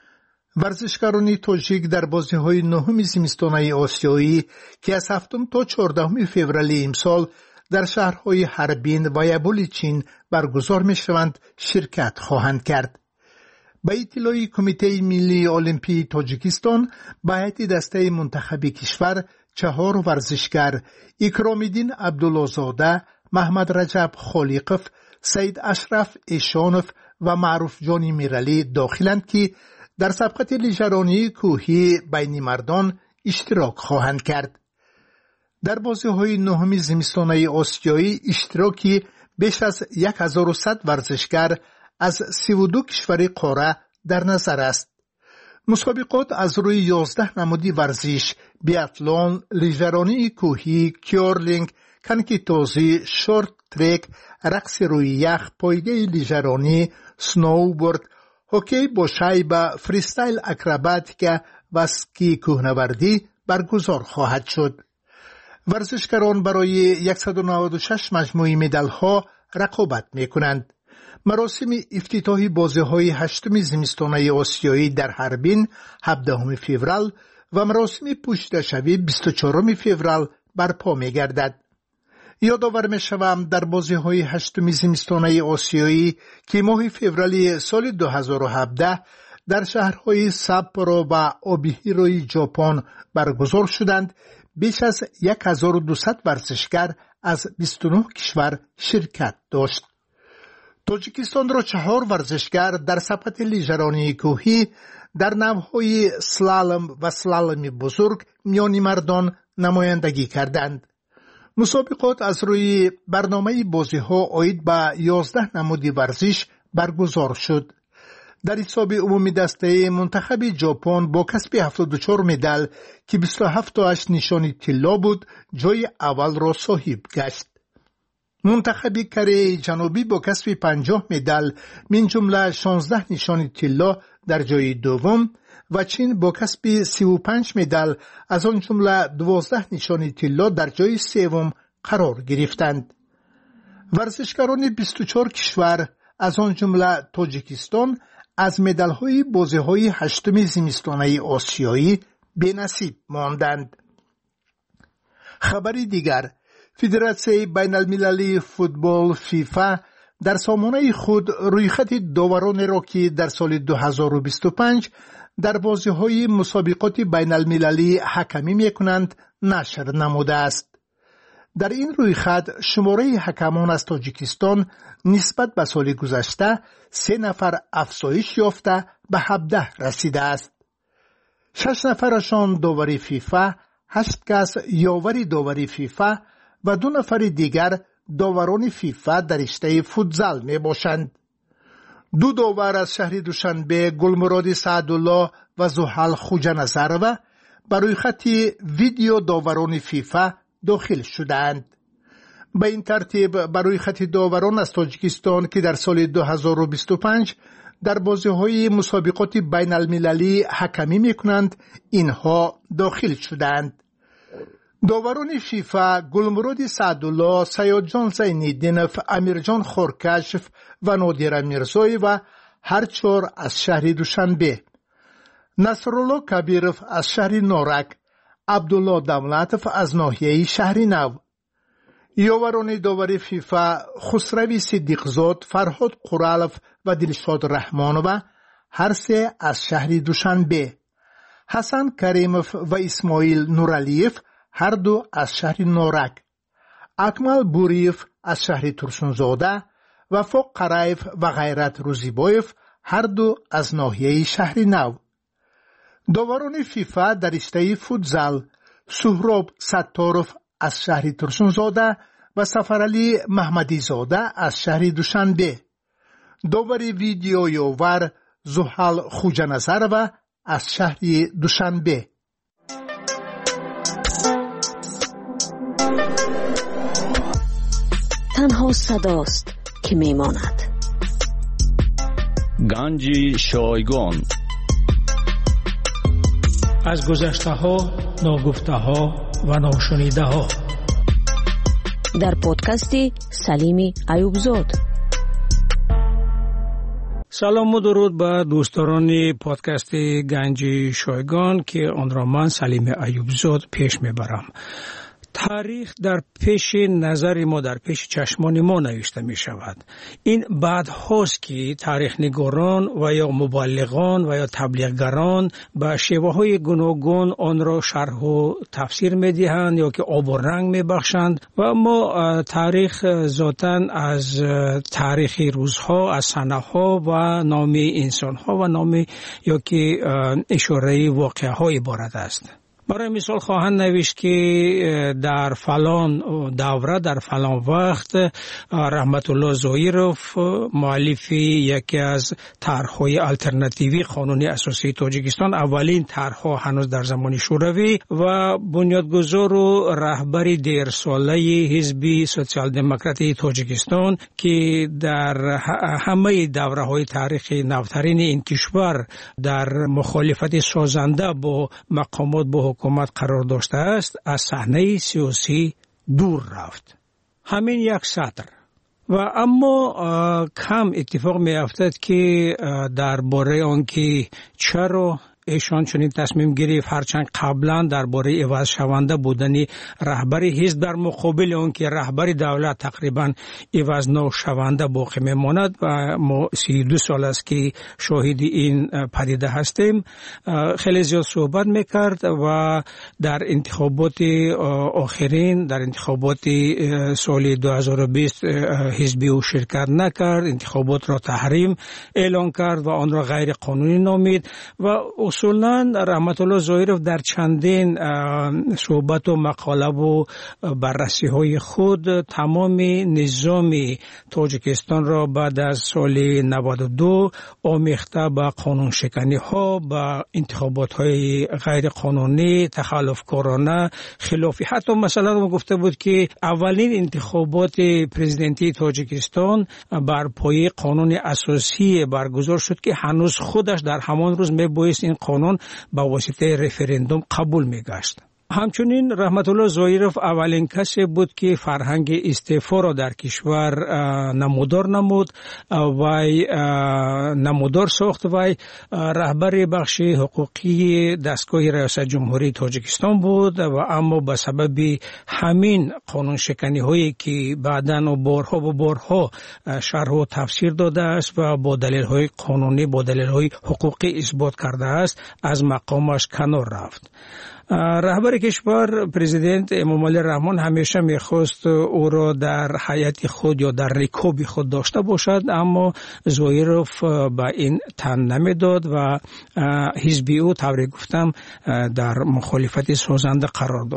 ورزشکاران تاجیک در بازی‌های نهم زمستانه آسیایی که از 7 تا 14 فوریه امسال در شهرهای هربین و یبول چین برگزار می‌شوند شرکت خواهند کرد. به اطلاع کمیته ملی المپی تاجیکستان به هیئت دسته منتخب کشور 4 ورزشکار اکرام‌الدین عبدالله‌زاده، محمد رجب خالقов، سید اشرف ایشانov و معروف جان میرعلی داخلند که در سبقت لیژرانی کوهی بین مردان اشتراک خواهند کرد. در بازی‌های نهم زمستانه آسیایی اشتراکی بیش از 1100 ورزشکار از 32 کشور قاره در نظر است. مسابقات از روی 11 نماد ورزش: بیاتلون، لیژرانی کوهی، کیورلینگ، کنکیتوزی، شورت ترک، رقص روی یخ، پایگاه لیژرانی، سنوبورد، هوکی با شیبه، فریستایل اکروباتیکا و اسکی کوهنوردی برگزار خواهد شد. ورزشکاران برای 196 مجموعه مدال‌ها رقابت می‌کنند. مراسم افتتاحی بازی‌های 8 زمستانه آسیایی در هربین 17 فوریه و مراسم پشتشوی 24 فوریه برپا می‌گردد. یادآور می‌شوم در بازی‌های 8 زمستانه آسیایی که ماه فوریه سال 2017 در شهرهای ساپورو و اوبیهیروی ژاپن برگزار شدند، بیش از 1200 ورزشکار از 29 کشور شرکت داشت. تاجیکستان را 4 ورزشکار در سبقت لیژرانی کوهی در نوع‌های سلالم و سلالم بزرگ میان مردان نمایندگی کردند. مسابقات از روی برنامه بازی‌ها عاید به 11 نماد ورزش برگزار شد. در حساب عمومی دسته منتخب ژاپن با کسب 74 مدال که 27 تاش نشانی طلا بود جای اول را صاحب گشت. منتخب کره جنوبی با کسب 50 مدال من جمله 16 نشانی طلا در جای دوم و چین با کسب 35 مدال از آن جمله 12 نشانی طلا در جای سوم قرار گرفتند. ورزشکاران 24 کشور از آن جمله تاجیکستان از مدال‌های بازی‌های 8 زمستانه آسیایی بی‌نصیب ماندند. خبری دیگر: فدراسیون بین‌المللی فوتبال فیفا در سامانه خود رویخط داوران را که در سال 2025 در بازی‌های مسابقات بین‌المللی حکمی می‌کنند نشر نموده است. در این رویخط شماره حکمان از تاجیکستان نسبت به سال گذشته 3 نفر افزایش یافته به 17 رسیده است. 6 نفرشان داوری فیفا، 8 کس یاوری داوری فیفا و 2 نفر دیگر داوران فیفا در رشته فوتزال می باشند. 2 داور از شهر دوشنبه گلمراد سعدالله و زحل خوجانظرova برای خط ویدیو داوران فیفا داخل شدند. به این ترتیب برای خط داوران از تاجیکستان که در سال 2025 در بازی‌های مسابقات بین المللی حکمی می‌کنند اینها داخل شدند. داوران فیفا گلمرود سعدالله، سیادجان زین‌الدینов، امیرجان خورکشف و نادر میرزایی و هر چهار از شهر دوشنبه، نصرالله کبیرов از شهر نارک، عبدالله دولتov از ناحیه شهر نو. یاوران داوری فیفا خسروی صدیقزاد، فرهاد قرالov و دلشاد رحمانova هر سه از شهر دوشنبه، حسن کریمov و اسماعیل نورالیف هر دو از شهر نارک، اکمل بوریف از شهر ترسونزاده، وفاق قرایف و غیرت روزیبایف هر دو از ناحیه شهر نو. داوران فیفا در رشته فوتزال سهراب ستارov از شهر ترسونزاده و سفرعلی محمدی زاده از شهر دوشنبه، داوری ویدیو یاور زحل خوجانظرova از شهر دوشنبه. تنها صداست که میماند. گنج شایگان از گذشته ها، ناگفته ها و ناشنیده ها در پادکست سلیم ایوبزاد. سلام و درود به دوستان پادکست گنج شایگان که آن را من سلیم ایوبزاد پیش میبرم. تاریخ در پیش نظر ما، در پیش چشمان ما نوشته می شود. این بعد هاست که تاریخ نگاران و یا مبلغان و یا تبلیغگران به شیوه های گوناگون آن را شرح و تفسیر می دهند یا که آب و رنگ می بخشند و ما تاریخ ذاتاً از تاریخ روزها، از سنه ها و نام انسان ها و نام یا که اشاره واقعه ها عبارت است. برای مثال خواهند نوشت که در فلان دوره، در فلان وقت رحمت الله ظاهرov مؤلف یکی از طرح‌های آلترناتیوی قانون اساسی تاجیکستان، اولین طرح‌ها هنوز در زمان شوروی و بنیادگذار و رهبر دیرساله حزب سوسیال دموکراتی تاجیکستان که در همه دوره‌های تاریخی نوترین این کشور در مخالفت سازنده با مقامات با حکومت قرار داشته است، از صحنه سیاسی دور رفت. همین یک سطر. و اما کم اتفاق می افتد که درباره آنکه چرا ایشان چنین تصمیم گرفت، هرچند قبلا درباره عوض شونده بودن رهبر حزب در مقابل اون که رهبر دولت تقریبا عوض نشونده باقی میماند و ما 32 سال است که شاهد این پدیده هستیم، خیلی زیاد صحبت میکرد و در انتخابات آخرین، در انتخابات سال 2020 حزبی او شرکت نکرد، انتخابات را تحریم اعلان کرد و آن را غیر قانونی نامید و اصولاً رحمت الله ظاهرov در چندین صحبت و مقاله و بررسی های خود تمام نظام تاجیکستان را بعد از سال 92 آمیخته به قانون شکنی ها، به انتخابات های غیر قانونی، تخلفکارانه، خلافی. حتی مثلا گفته بود که اولین انتخابات پرزیدنتی تاجیکستان بر پایه قانون اساسی برگزار شد که هنوز خودش در همان روز میبایست این قانون با واسطه رفراندوم قبول میگشت. همچنین رحمت الله ظاهرov اولین کسی بود که فرهنگ استعفا را در کشور نمودار نمود و نمودار ساخت و رهبر بخش حقوقی دستگاه ریاست جمهوری تاجیکستان بود و اما به سبب همین قانون شکنی هایی که بعداً و بارها شرح و تفسیر داده است و با دلیل های قانونی، با دلیل های حقوقی اثبات کرده است، از مقامش کنار رفت. رهبر کشور پرزیدنت امامعلی رحمان همیشه میخواست او را در حیات خود یا در رکاب خود داشته باشد، اما ظاهرov به این تن نمیداد و حزب او طوری گفتم در مخالفت سازنده قرار داشت.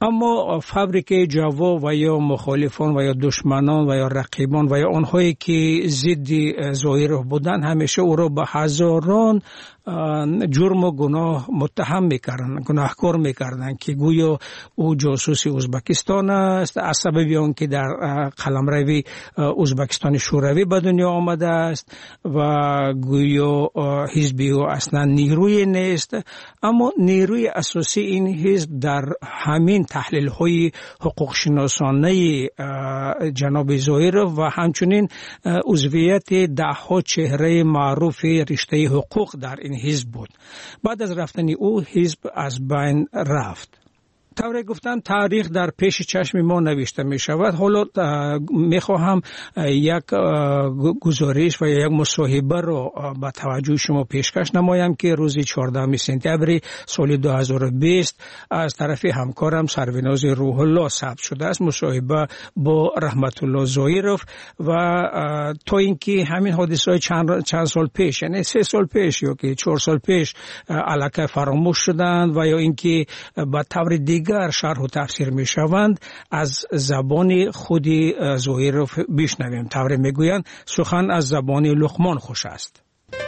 اما فابریک جوا و یا مخالفان و یا دشمنان و یا رقیبان و یا آنهایی که ضد ظاهرov بودن همیشه او را به هزاران جرم و گناه متهم میکردن، گناهکار میکردن که گویا او جاسوس ازبکستان است از سبب آن که در قلمرو ازبکستان شوروی به دنیا آمده است و گویا حزبی او اصلا نیروی نیست. اما نیروی اساسی این حزب در همین تحلیل های حقوق شناسانه جناب ظاهرov و همچنین عضویت دهها چهره معروف رشته حقوق در این حزب بود. بعد از رفتن او حزب از بین رفت. طوری گفتن تاریخ در پیش چشم ما نوشته می شود. حالا می خواهم یک گزارش و یک مصاحبه را به توجه شما پیشکش نمایم که روز 14 سپتامبر سال 2020 از طرف همکارم سروناز روح الله ثبت شده است. مصاحبه با رحمت الله ظاهرov و تا اینکه همین حادثه چند سال پیش، یعنی 3 سال پیش یا که 4 سال پیش الکی فراموش شدند و یا اینکه به طور دیگر شرح و تفسیر می شوند، از زبان خود ظاهرov بشنویم. طوری می گویند سخن از زبان لقمان خوش است.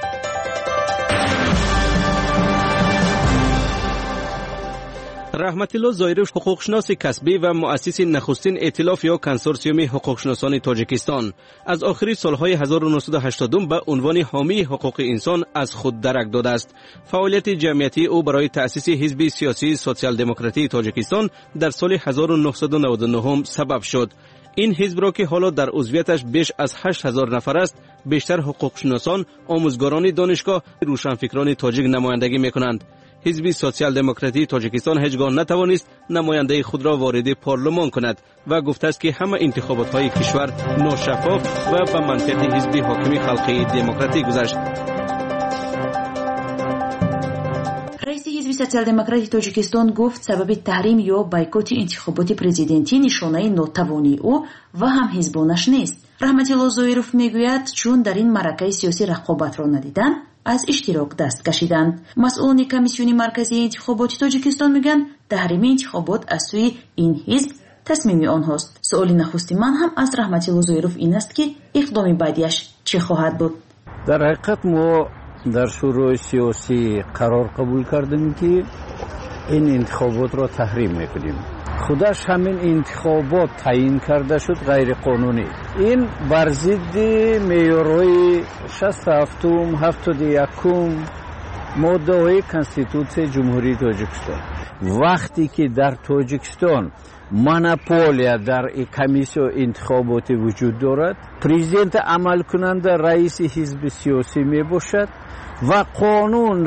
رحمت الله ظاهرov حقوقشناس کسبی و مؤسس نخستین ائتلاف یا کنسورسیوم حقوقشناسان تاجیکستان از آخری سالهای 1980 به عنوان حامی حقوق انسان از خود درک داده است. فعالیت جمعیتی او برای تأسیس حزب سیاسی سوسیال دموکراتی تاجیکستان در سال 1999 سبب شد. این حزب را که حالا در عضویتش بیش از 8000 نفر است، بیشتر حقوقشناسان، آموزگاران دانشگاه، روشنفکران تاجیک نمایندگی می‌کنند. حزب سوسیال دموکراتی تاجیکستان هیچگاه نتوانست نماینده خود را وارد پارلمان کند و گفته است که همه انتخابات‌های کشور ناشفاف و به منطق حزب حاکم خلقی دموکراتی گذشت. رئیس حزب سوسیال دموکراتی تاجیکستان گفت سبب تحریم یا بایکوت انتخابات پرزیدنتی نشانه ناتوانی او و هم حزبانش نیست. رحمت الله ظاهرov میگوید چون در این معرکه سیاسی رقابت را ندیدن از اشتراک دست کشیدند. مسئولان کمیسیون مرکزی انتخابات تاجیکستان میگن تحریم انتخابات از سوی این حزب تصمیم آنهاست. سوال نخستی من هم از رحمت الله ظاهرov این است که اقدام بعدیش چه خواهد بود. در حقیقت ما در شورای سیاسی قرار قبول کردیم که این انتخابات را تحریم میکنیم. خودش همین انتخابات تعیین کرده شد غیر قانونی. این بر ضد معیارهای 67 71 ماده های کنستیتوسیون جمهوری تاجیکستان. وقتی که در تاجیکستان مونوپولیا در کمیسیون انتخابات وجود دارد، پرزیدنت عمل کننده رئیس حزب سیاسی می باشد و قانون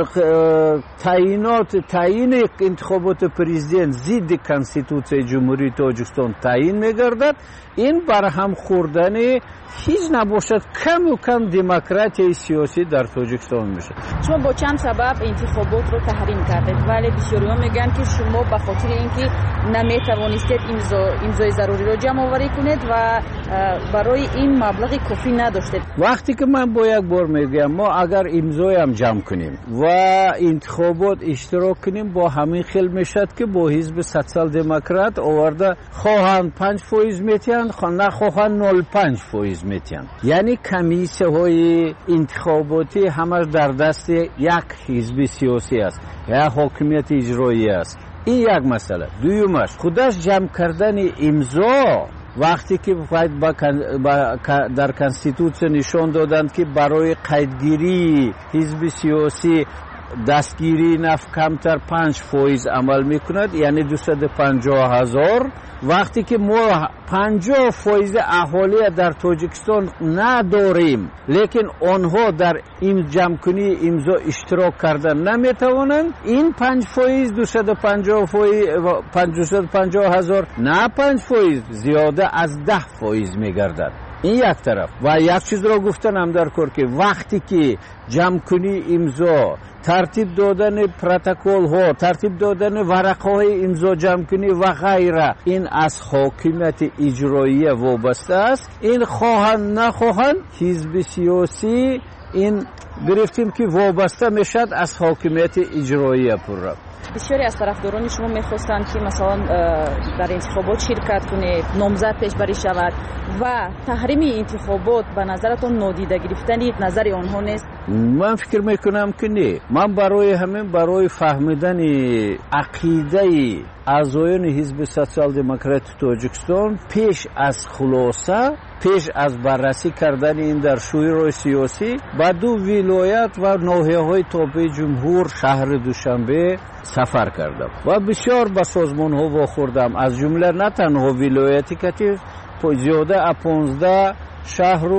تعیین انتخابات پرزیدنت ضد کنستیتوسیون جمهوری تاجیکستان تعیین می‌گردد. این برهم خوردن هیچ نباشد کم و کم دموکراسی سیاسی در تاجیکستان میشه. شما با چند سبب انتخابات رو تحریم کردید ولی بسیاری‌ها میگن که شما به خاطر اینکه نمیتوانستید امضای ضروری رو جمع آوری کنید و برای این مبلغ کافی نداشتید. وقتی که من با یک بار میگم ما اگر امضای هم جمع کنیم و انتخابات اشتراک کنیم با همین خیل میشد که با حزب سوسیال دموکرات آورده خواهند 5% میتین نخواهند 0.5% میتین. یعنی کمیسیون های انتخاباتی همش در دست یک حزب سیاسی است یا حاکمیت اجرایی است. این یک مسئله. دویمش خودش جمع کردن امضا وقتی که در کنستیتوسیون نشان دادند که برای قیدگیری حزب سیاسی دستگیری نفت کمتر 5% عمل میکند، یعنی 250,000. وقتی که ما 50% اهالی در تاجیکستان نداریم لیکن آنها در این جمع‌کنی امضا اشتراک کردن نمیتوانند، این 5% 250,000 نه 5% زیاده از 10% میگردد. این یک طرف. و یک چیز را گفتنم در کار که وقتی که جمع کنی امضا، ترتیب دادن پروتکل ها، ترتیب دادن ورقه های امضا جمع کنی و غیره، این از حاکمیت اجرایی وابسته است. این خواهند نخواهند حزب سیاسی این گرفتیم که وابسته میشد از حاکمیت اجرایی پر. بسیاری از طرفداران شما میخواستند که مثلا در انتخابات شرکت کنید، نامزد پیشبری شود و تحریم انتخابات به نظرتون نادیده گرفتن نظر آنها نیست؟ من فکر میکنم که نه. من برای فهمیدن عقیده اعضایان حزب سوسیال دموکرات تاجیکستان پیش از خلاصه، پیش از بررسی کردن این در شورای سیاسی با 2 ولایت و ناحیه‌های تابع جمهور شهر دوشنبه سفر کردم و بسیار به سازمان‌ها واخوردم، از جمله نه تنها ولایتی که زیاده 15 شهر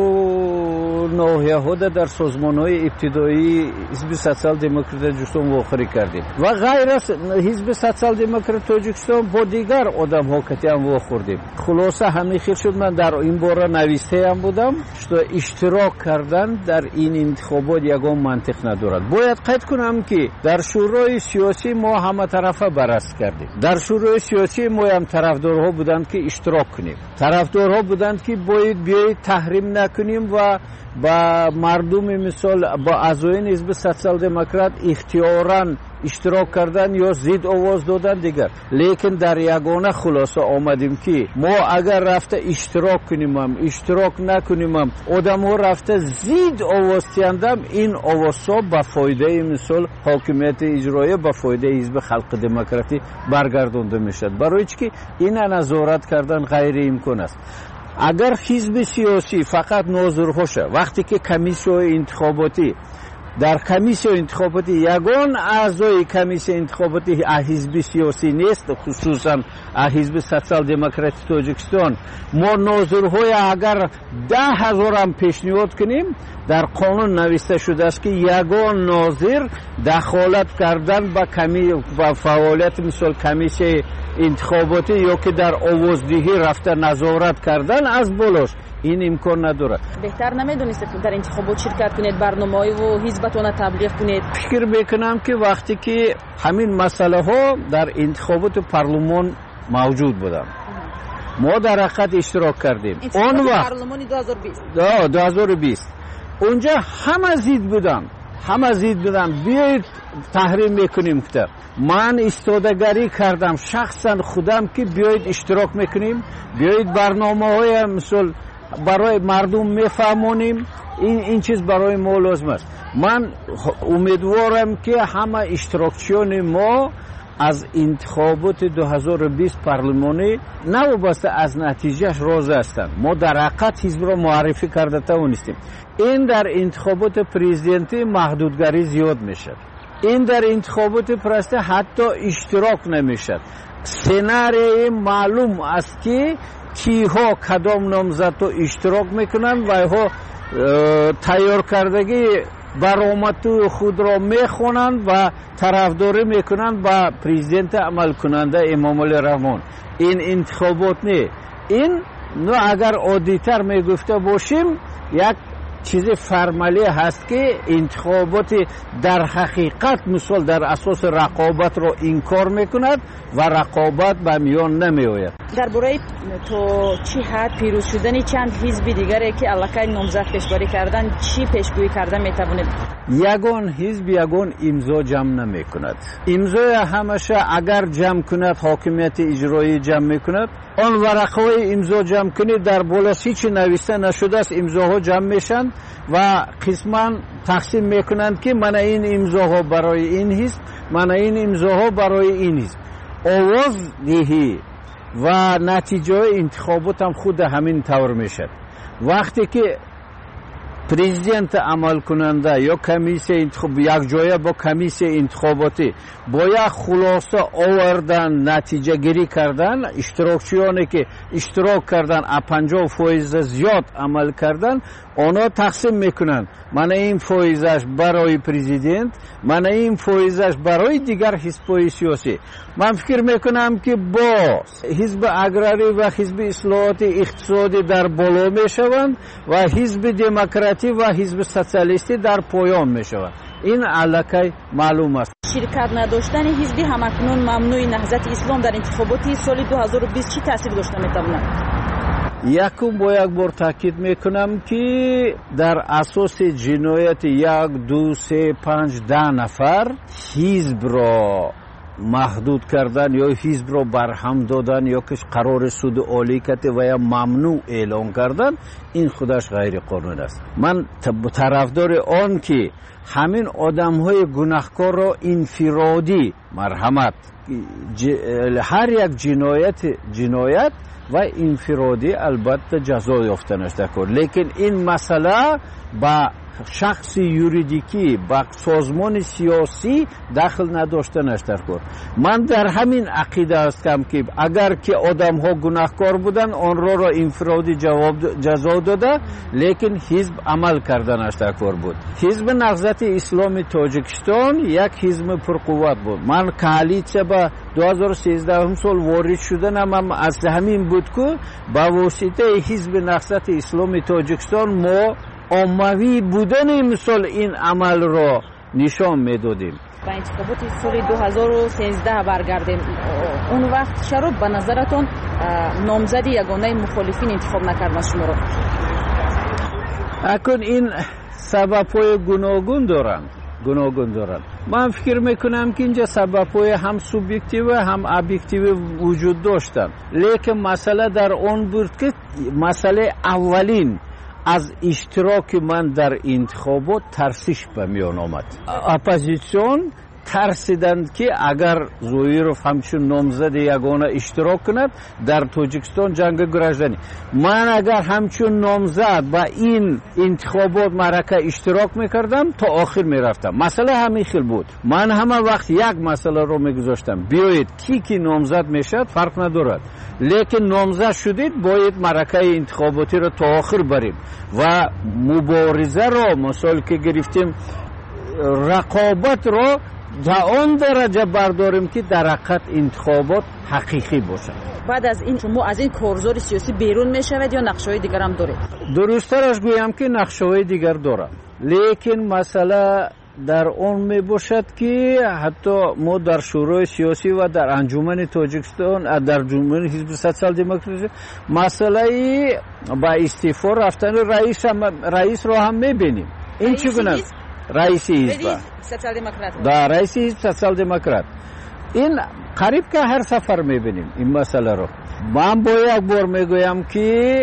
و ناحیه‌ها در سازمان‌های ابتدایی حزب سوسیال دموکرات تاجیکستان واخوری کردیم و غیر از حزب سوسیال دموکرات تاجیکستان با دیگر آدم‌ها که هم واخوردیم. خلاصه همین خیلی شد من در این باره نویسته هم بودم که اشتراک کردن در این انتخابات یگان منطق ندارد. باید قید کنم که در شورای سیاسی ما همه طرفه بررسی کردیم. در شورای سیاسی ما هم طرفدارها بودند که اشتراک کنیم، طرفدارها بودند که باید بیایید تحریم نکنیم و با مردم مثال با اعضایان حزب سوسیال دموکرات اختیاراً اشتراک کردن یا زید آواز دادن دیگر. لیکن در یگانه خلاصه آمدیم که ما اگر رفته اشتراک کنیم اشتراک نکنیم آدم ها رفته زید آواز تیندم، این آوازها با فایده مثال حاکمیت اجرایی با فایده حزب خلق دموکراتی برگردانده میشد. برای چی این نظارت کردن غیر امکان است. اگر حزب سیاسی فقط ناظرهاشه وقتی که کمیسیون انتخاباتی در کمیسیون انتخاباتی یگان اعضای کمیسیون انتخاباتی حزب سیاسی نیست، خصوصا حزب سوسیال دموکرات تاجیکستان، ما ناظرهای اگر 10,000 هم پیشنهاد کنیم در قانون نوشته شده است که یگان ناظر دخالت کردن با فعالیت مثل کمیسیون انتخاباتی یا که در آوازدهی رفته نظارت کردن از بالاش این امکان نداره. بهتر نمیدونید در انتخابات شرکت کنید، برنامه‌ای و حزبتون تبلیغ کنید؟ فکر میکنم که وقتی که همین مسئله ها در انتخابات پارلمان موجود بودن ما در حقیقت اشتراک کردیم. اون وقت پارلمان 2020 اونجا همه زید بودن بیایید تحریم میکنیم که من استادگری کردم شخصا خودم که بیایید اشتراک میکنیم، بیایید برنامه‌های مثل برای مردم میفهمونیم، این چیز برای ما لازم است. من امیدوارم که همه اشتراکچیان ما از انتخابات 2020 پارلمانی نوابسته از نتیجهش راضی هستند. ما در حقیقت حزب را معرفی کرده توانستیم. این در انتخابات پرزیدنتی محدودگری زیاد میشد، این در انتخابات پرسته حتی اشتراک نمیشد. سناریوی معلوم است که کیها کدام نامزد اشتراک میکنن و ها تیار کردگی برآمد خود را میخونند و طرفداری میکنند با پرزیدنت عمل کننده امامعلی رحمان. این انتخابات نه، این اگر عادی‌تر میگفته باشیم یک چیز فرمالی هست که انتخابات در حقیقت مثال در اساس رقابت را انکار میکند و رقابت به میان نمی آید. درباره تو چی حد پیروز شدن چند حزب دیگری که الکی نامزد پیشبری کردن چی پیشگویی کرده میتوانید؟ یگان حزب یگان امضا جمع نمی کند. امضای همشه اگر جمع کند حاکمیت اجرایی جمع میکند، آن ورقهای امضا جمع کنید در بالا هیچ نوشته نشده است، امضاها جمع میشن و قسما تقسیم میکنند که من این امضاها برای این حزب، من این امضاها برای این حزب. آواز دهی و نتیجه انتخابات هم خود همین طور میشد. وقتی که پرزیدنت عمل کننده یا کمیسیون انتخاباتی یک جایه با کمیسیون انتخاباتی با یک خلاصه آوردن نتیجه گیری کردن، اشتراکچیانی که اشتراک کردن 50% زیاد عمل کردن اونا تقسیم میکنن، من این فایزش برای پرزیدنت، من این فایزش برای دیگر حزب‌های سیاسی. من فکر میکنم که با حزب اگراری و حزب اصلاحات اقتصادی در بالا میشوند و حزب دموکراتی و حزب سوسیالیستی در پایان میشوند. این الکی معلوم است. شرکت نداشتن حزبی همکنون ممنوع نهضت اسلام در انتخابات سال 2020 چی تاثیر داشته میتواند؟ یکم با یک بار تاکید میکنم که در اساس جنایت 1 2 3 5 10 نفر حزب را محدود کردن یا حزب رو برهم دادن یا که قرار سود عالی کرده و یا ممنوع اعلام کردن، این خودش غیر قانون است. من طرفدار آن که همین آدم‌های گناهکار را انفرادی مرحمت، هر یک جنایت و انفرادی البته جزا یافتنش دکار، لیکن این مسئله با شخص یوریدیکی با سازمان سیاسی دخل نداشتنش دکار. من در همین عقیده هستم که اگر که آدم ها گناهکار بودن آن را انفرادی جزا داده، لیکن حزب عمل کردنش دکار بود. حزب نهضت اسلامی تاجیکستان یک حزب پرقوت بود. من کالیسیا با 2013 سال وارد شدنم از همین بود که با واسطه حزب نهضت اسلامی تاجیکستان ما عمومی بودن مثل این عمل را نشان میدادیم. با انتخابات سال 2013 برگردیم، اون وقت چرا به نظرتون نامزد یگانه مخالفین انتخاب نکردن شما رو؟ اکنون این سبب‌های گوناگون دارند. من فکر میکنم که اینجا سبب‌های هم سوبیکتیو هم ابجکتیو وجود داشتند، لیکن مسئله در اون بود که مسئله اولین از اشتراک من در انتخابات ترسیش به میان آمد. اپوزیسیون ترسیدند که اگر زویروف همچون نامزد یگانه اشتراک کند در تاجیکستان جنگ گراژدنی، من اگر همچون نامزد با این انتخابات معرکه اشتراک میکردم تا آخر میرفتم. مسئله همین خیل بود. من همه وقت یک مسئله رو میگذاشتم، بیایید کی نامزد میشد فرق ندارد، لیکن نامزد شدید باید معرکه انتخاباتی رو تا آخر بریم و مبارزه رو مثال که گرفتیم رقابت رو تا آن درجه برداریم که در حقیقت انتخابات حقیقی باشد. بعد از این شما از این کارزار سیاسی بیرون میشوید یا نقشه‌های دیگر هم دارید؟ درست‌ترش گویم که نقشه‌های دیگر دارم، لیکن مسئله در اون می باشد که حتی ما در شورای سیاسی و در انجمن تاجیکستان، در انجمن حزب سوسیال دموکراسی مسئله با استعفا رفتن رئیس رو هم می‌بینیم. این چگونه است؟ رئیس حزب سوسیال دموکرات. در رئیس حزب سوسیال دموکرات این قریب که هر سفر می‌بینیم این مسئله رو. من باید بار میگویم که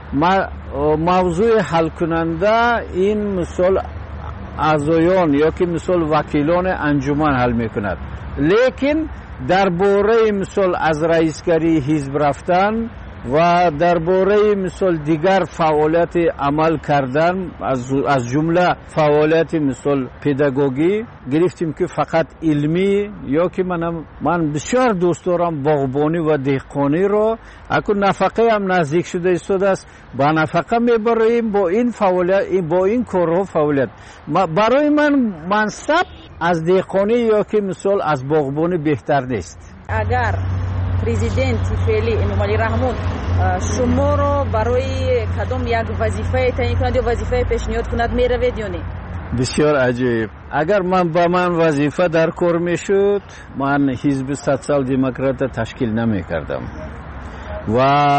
موضوع حل کننده این مثال اعضایان یا که مثال وکیلان انجمن حل میکند، لیکن درباره مثال از رئیسگری حزب رفتن و درباره مثال دیگر فعالیت عمل کردن از جمله فعالیت مثال پداگوژی گرفتیم که فقط علمی یا که من بسیار دوست دارم باغبانی و دهقانی رو، اکنون نفقه هم نزدیک شده است، با نفقه میبریم با این فعالیت، با این کارها فعالیت. برای من منصب از دهقانی یا که مثال از باغبانی بهتر نیست. اگر پرزیدنت فعلی امامعلی رحمون شما رو برای کدام یک وظیفه تعیین کند یا وظیفه پیشنهاد کند میروید یا نه؟ بسیار عجیب. اگر با من وظیفه در کار میشد من حزب سوسیال دموکرات تشکیل نمیکردم و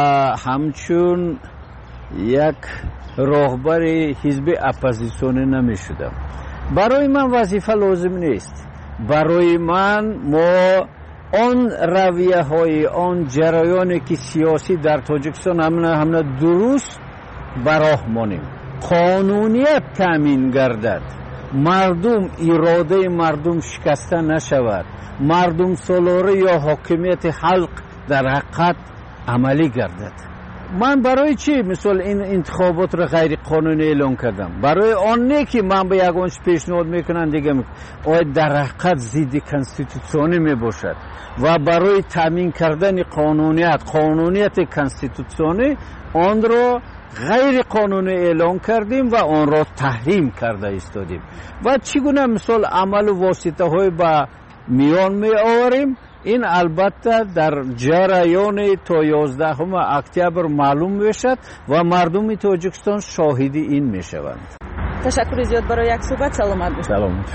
همچون یک راهبر حزب اپوزیسیونی نمیشدم. برای من وظیفه لازم نیست. برای من ما آن رویه های آن جریانی که سیاسی در تاجیکستان همه درست براه مانیم، قانونیت تامین گردد، مردم اراده مردم شکسته نشود، مردم سالاره یا حاکمیت خلق در حقیقت عملی گردد. من برای چی مثل این انتخابات را غیر قانونی اعلام کردم؟ برای آن نه که من به یگانش پیشنهاد میکنم دیگه آید در حقیقت ضد کانستیتوسیونی میباشد و برای تامین کردن قانونیت کانستیتوسیونی آن را غیر قانونی اعلام کردیم و آن را تحریم کرده ایستادیم و چگونه مثل عمل و واسطه های با میان می آوریم. این البته در جریان تا 11 اکتبر معلوم میشد و مردم تاجیکستان شاهدی این میشوند. تشکر زیاد برای یک صحبت. سلامت باشید. سلامت باشید.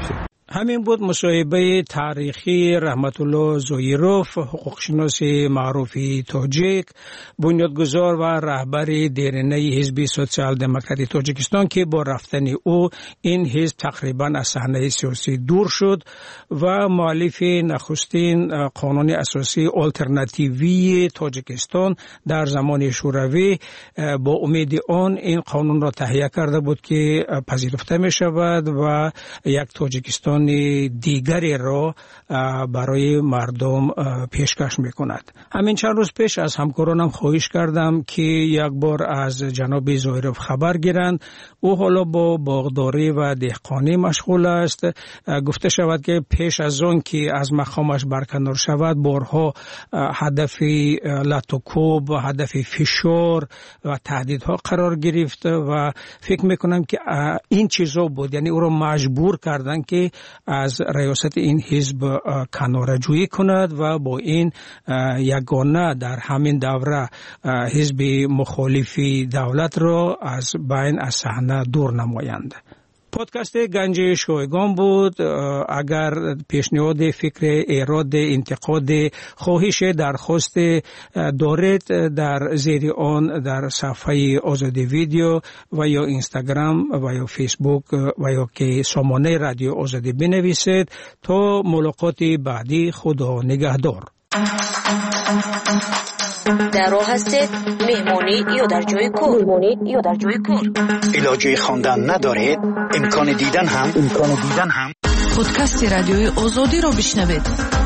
همین بود مصاحبه تاریخی رحمت الله زویروف، حقوقشناس معروفی تاجیک، بنیادگذار و رهبر دیرینه حزب سوسیال دموکراتی تاجیکستان که با رفتن او این حزب تقریبا از صحنه سیاسی دور شد و مؤلف نخستین قانون اساسی آلترناتیوی تاجیکستان در زمان شوروی با امید آن این قانون را تهیه کرده بود که پذیرفته می شود و یک تاجیکستان دیگری را برای مردم پیشکش می کند. همین چند روز پیش از همکارانم خواهش کردم که یک بار از جناب زویروف خبر گیرند. او حالا با باغداری و دهقانی مشغول است. گفته شود که پیش از آن که از مقامش برکنار شود بارها هدف لطوکوب و هدف فشار و تهدیدها قرار گرفت و فکر میکنم که این چیزا بود، یعنی او را مجبور کردن که از ریاست این حزب کناره‌جویی کند و با این یگانه در همین دوره حزب مخالف دولت را از بین از صحنه دور نمایند. پادکست گنج شایگان بود. اگر پیشنهاد، فکر، ایراد، انتقاد، خواهش، درخواست دارید در زیر آن در صفحه آزادی ویدیو و یا اینستاگرام و یا فیسبوک و یا که سامانه رادیو آزادی بنویسید. تا ملاقات بعدی، خدا نگهدار. در راه هستید، مهمانی یا در جای کار. علاجه خواندن ندارید، امکان دیدن هم پادکست رادیوی آزادی را بشنوید.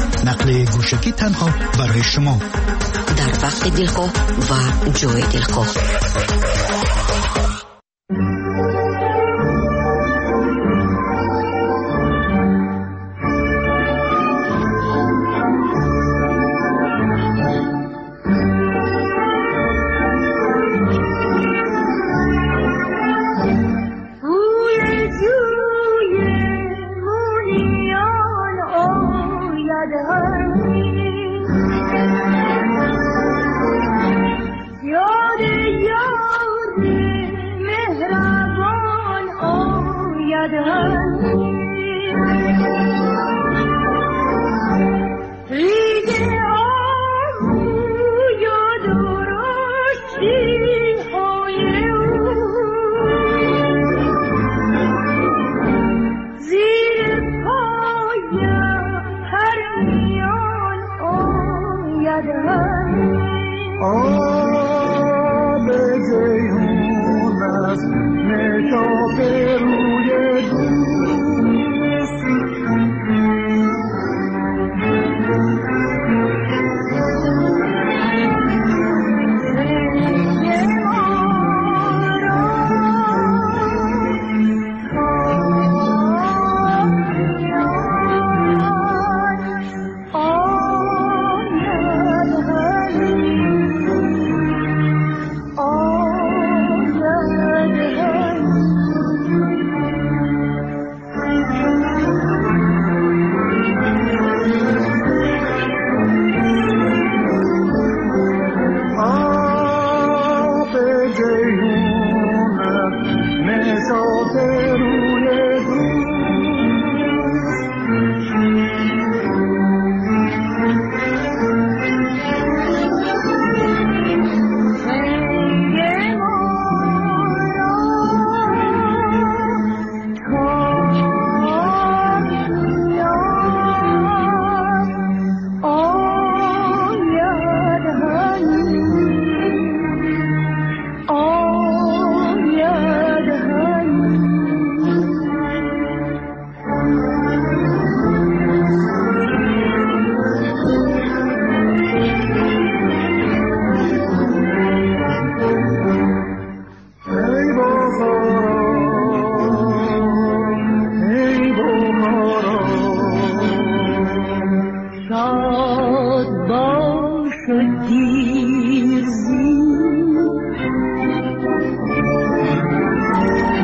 نقل گوشکی تنها برای شما در وقت دلخواه و جای دلخواه.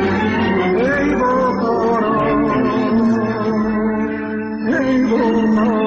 Oh